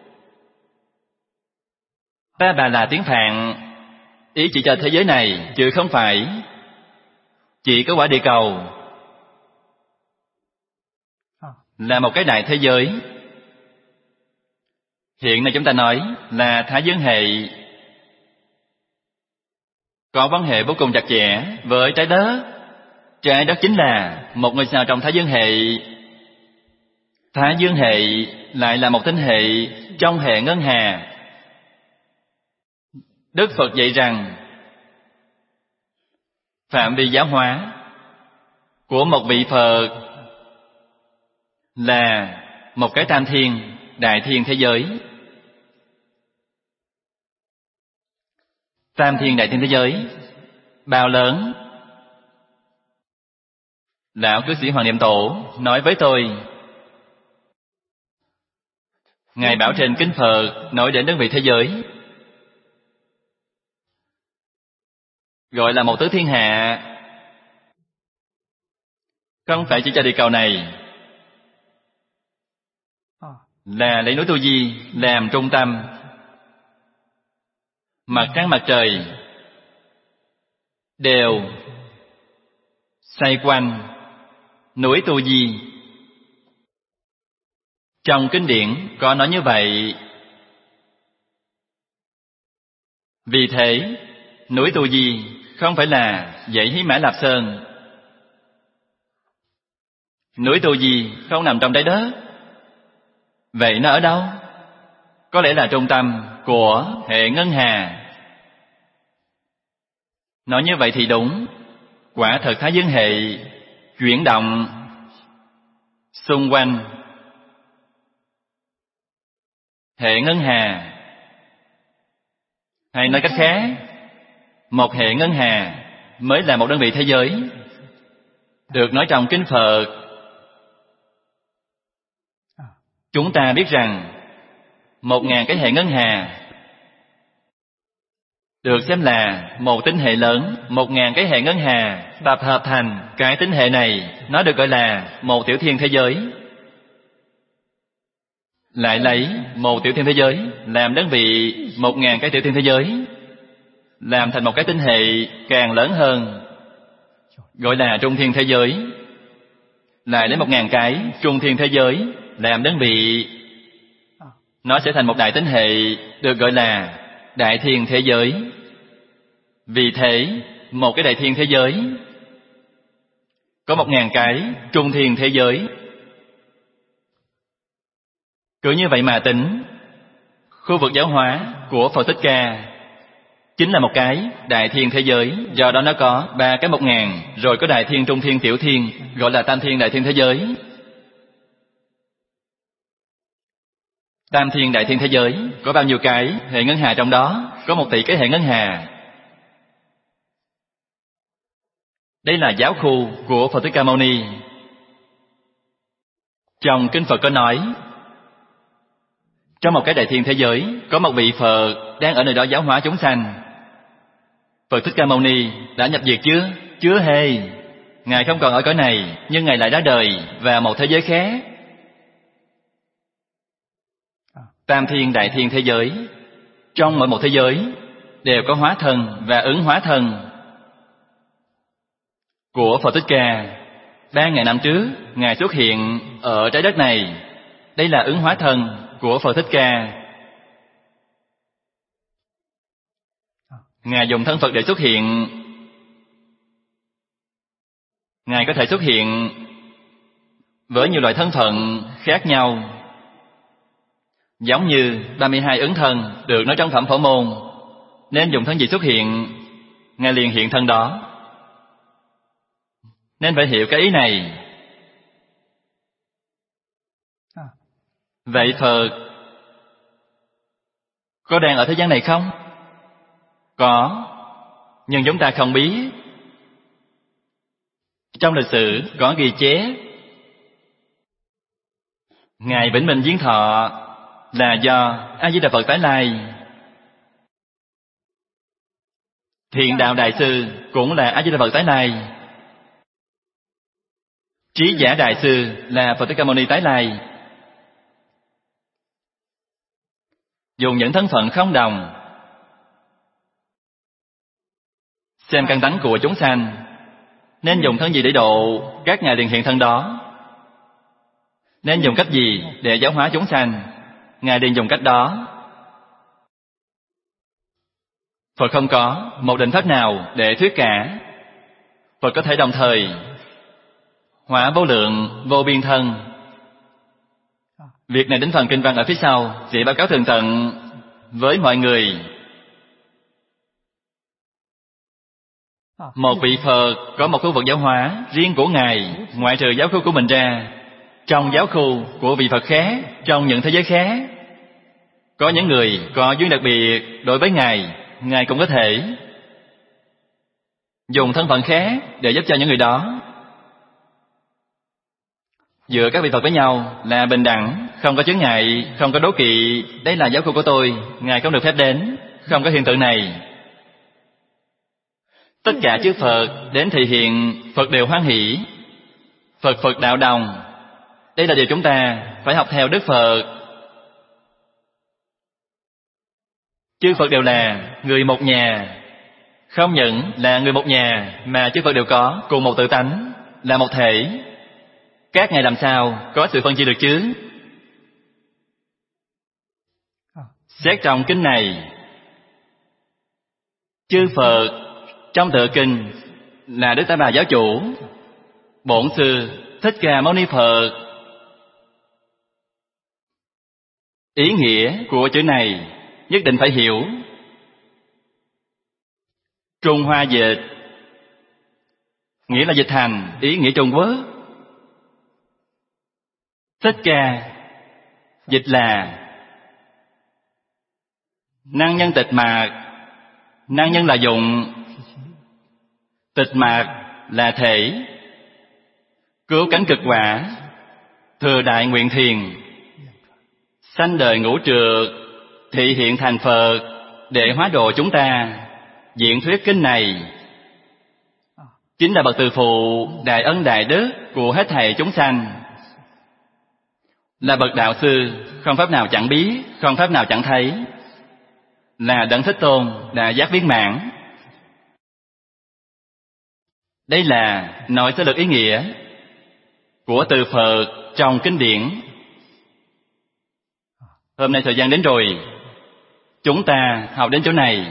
Ta Bà là tiếng Phạn, ý chỉ cho thế giới này, chứ không phải chỉ có quả địa cầu là một cái đại thế giới. Hiện nay chúng ta nói là Thái Dương hệ có quan hệ vô cùng chặt chẽ với trái đất. Trái đất chính là một ngôi sao trong Thái Dương hệ. Thái Dương hệ lại là một tinh hệ trong hệ ngân hà. Đức Phật dạy rằng phạm vi giáo hóa của một vị Phật là một cái tam thiên, đại thiên thế giới. Tam thiên đại thiên thế giới bao lớn? Lão cư sĩ Hoàng Niệm Tổ nói với tôi, Ngài bảo trên kinh Phật nói đến đơn vị thế giới gọi là một tứ thiên hạ, không phải chỉ cho địa cầu này, là lấy núi Tu Di làm trung tâm. Mặt trăng mặt trời đều xoay quanh núi Tu Di. Trong kinh điển có nói như vậy. Vì thế, núi Tu Di không phải là dãy Hí Mã Lạp Sơn. Núi Tu Di không nằm trong trái đất. Vậy nó ở đâu? Có lẽ là trung tâm của hệ ngân hà. Nói như vậy thì đúng. Quả thật Thái Dương hệ chuyển động xung quanh hệ ngân hà. Hay nói cách khác, một hệ ngân hà mới là một đơn vị thế giới. Được nói trong kinh Phật. Chúng ta biết rằng một ngàn cái hệ ngân hà được xem là một tinh hệ lớn, một ngàn cái hệ ngân hà tập hợp thành cái tinh hệ này, nó được gọi là một tiểu thiên thế giới. Lại lấy một tiểu thiên thế giới làm đơn vị một ngàn cái tiểu thiên thế giới, làm thành một cái tinh hệ càng lớn hơn, gọi là trung thiên thế giới. Lại lấy một ngàn cái trung thiên thế giới làm đơn vị, nó sẽ thành một đại tinh hệ, được gọi là đại thiên thế giới. Vì thế, một cái đại thiên thế giới có một ngàn cái trung thiên thế giới. Cứ như vậy mà tính, khu vực giáo hóa của Phật Thích Ca chính là một cái đại thiên thế giới. Do đó nó có ba cái một ngàn, rồi có đại thiên, trung thiên, tiểu thiên, gọi là tam thiên đại thiên thế giới. Tam thiên đại thiên thế giới có bao nhiêu cái hệ ngân hà trong đó? Có một tỷ cái hệ ngân hà. Đây là giáo khu của Phật Thích Ca Mâu Ni. Trong kinh Phật có nói, trong một cái đại thiên thế giới có một vị Phật đang ở nơi đó giáo hóa chúng sanh. Phật Thích Ca Mâu Ni đã nhập diệt chưa? Chưa hề. Ngài không còn ở cõi này, nhưng Ngài lại đã đời vào một thế giới khác. Tam thiên đại thiên thế giới, trong mỗi một thế giới đều có hóa thân và ứng hóa thân của Phật Thích Ca. Ba ngàn năm trước, Ngài xuất hiện ở trái đất này. Đây là ứng hóa thân của Phật Thích Ca. Ngài dùng thân Phật để xuất hiện. Ngài có thể xuất hiện với nhiều loại thân phận khác nhau. Giống như ba mươi hai ứng thân được nói trong Phẩm Phổ Môn, nên dùng thân gì xuất hiện, Ngài liền hiện thân đó. Nên phải hiểu cái ý này. Vậy Phật có đang ở thế gian này không? Có, nhưng chúng ta không biết. Trong lịch sử có ghi chép, Ngài Vĩnh Minh Viếng Thọ là do A Di Đà Phật tái lai. Thiện Đạo Đại Sư cũng là A Di Đà Phật tái lai. Trí Giả Đại Sư là Phật Thích Ca Mâu Ni tái lai. Dùng những thân phận không đồng, xem căn tánh của chúng sanh, nên dùng thân gì để độ, các ngài liền hiện thân đó. Nên dùng cách gì để giáo hóa chúng sanh, ngài liền dùng cách đó. Phật không có một định pháp nào để thuyết cả. Phật có thể đồng thời hóa vô lượng vô biên thân. Việc này đến phần kinh văn ở phía sau sẽ báo cáo tường tận với mọi người. Một vị Phật có một khu vực giáo hóa riêng của Ngài, ngoại trừ giáo khu của mình ra. Trong giáo khu của vị Phật khác, trong những thế giới khác, có những người có duyên đặc biệt đối với Ngài, Ngài cũng có thể dùng thân phận khác để giúp cho những người đó. Giữa các vị Phật với nhau là bình đẳng, không có chướng ngại, không có đố kỵ. Đây là giáo khu của tôi, Ngài không được phép đến, không có hiện tượng này. Tất cả chư Phật đến thị hiện, Phật đều hoan hỷ. Phật Phật đạo đồng. Đây là điều chúng ta phải học theo Đức Phật. Chư Phật đều là người một nhà. Không những là người một nhà, mà chư Phật đều có cùng một tự tánh, là một thể. Các ngài làm sao có sự phân chia được chứ? Xét trong kinh này, chư Phật trong tựa kinh là Đức Tá Bà Giáo Chủ, Bổn Sư Thích Ca Mâu Ni Phật. Ý nghĩa của chữ này nhất định phải hiểu. Trung Hoa dịch nghĩa là dịch thành ý nghĩa Trung Quốc. Thích Ca dịch là năng nhân tịch mạc. Năng nhân là dụng, tịch mạc là thể. Cứu cánh cực quả, thừa đại nguyện thiền, sanh đời ngũ trược, thị hiện thành Phật để hóa độ chúng ta. Diễn thuyết kinh này chính là bậc từ phụ đại ân đại đức của hết thảy chúng sanh, là bậc đạo sư không pháp nào chẳng biết, không pháp nào chẳng thấy, là Đấng Thích Tôn đã giác viên mãn. Đây là nói sơ lược ý nghĩa của từ Phật trong kinh điển. Hôm nay thời gian đến rồi, chúng ta học đến chỗ này.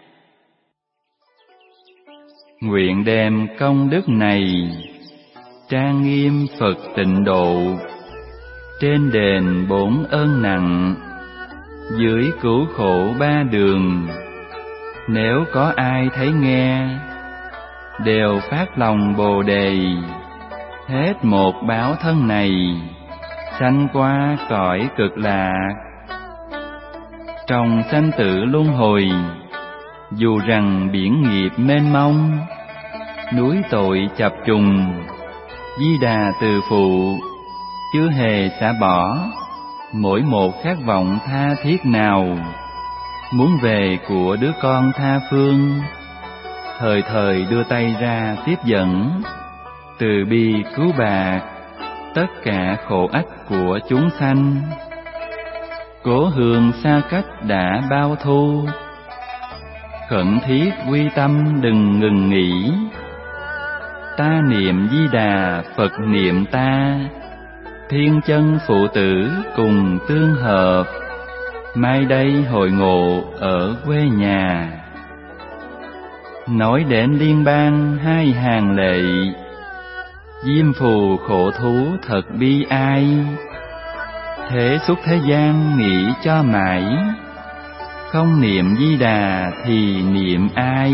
Nguyện đem công đức này trang nghiêm Phật tịnh độ, trên đền bốn ơn nặng, dưới cứu khổ ba đường. Nếu có ai thấy nghe, đều phát lòng Bồ Đề, hết một báo thân này, sanh qua cõi cực lạc. Trong sanh tử luân hồi, dù rằng biển nghiệp mênh mông, núi tội chập trùng, Di Đà từ phụ chưa hề xả bỏ mỗi một khát vọng tha thiết nào, muốn về của đứa con tha phương, thời thời đưa tay ra tiếp dẫn, từ bi cứu bạc tất cả khổ ách của chúng sanh. Cố hương xa cách đã bao thu, khẩn thiết quy tâm đừng ngừng nghỉ. Ta niệm Di Đà, Phật niệm ta, thiên chân phụ tử cùng tương hợp. Mai đây hội ngộ ở quê nhà, nói đến liên bang hai hàng lệ. Diêm phù khổ thú thật bi ai, thế xuất thế gian nghĩ cho mãi. Không niệm Di Đà thì niệm ai?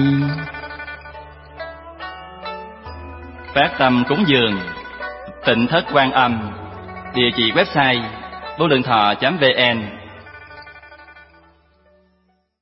Phát tâm cúng dường Tịnh Thất Quan Âm. Địa chỉ website vô lượng thọ chấm vn.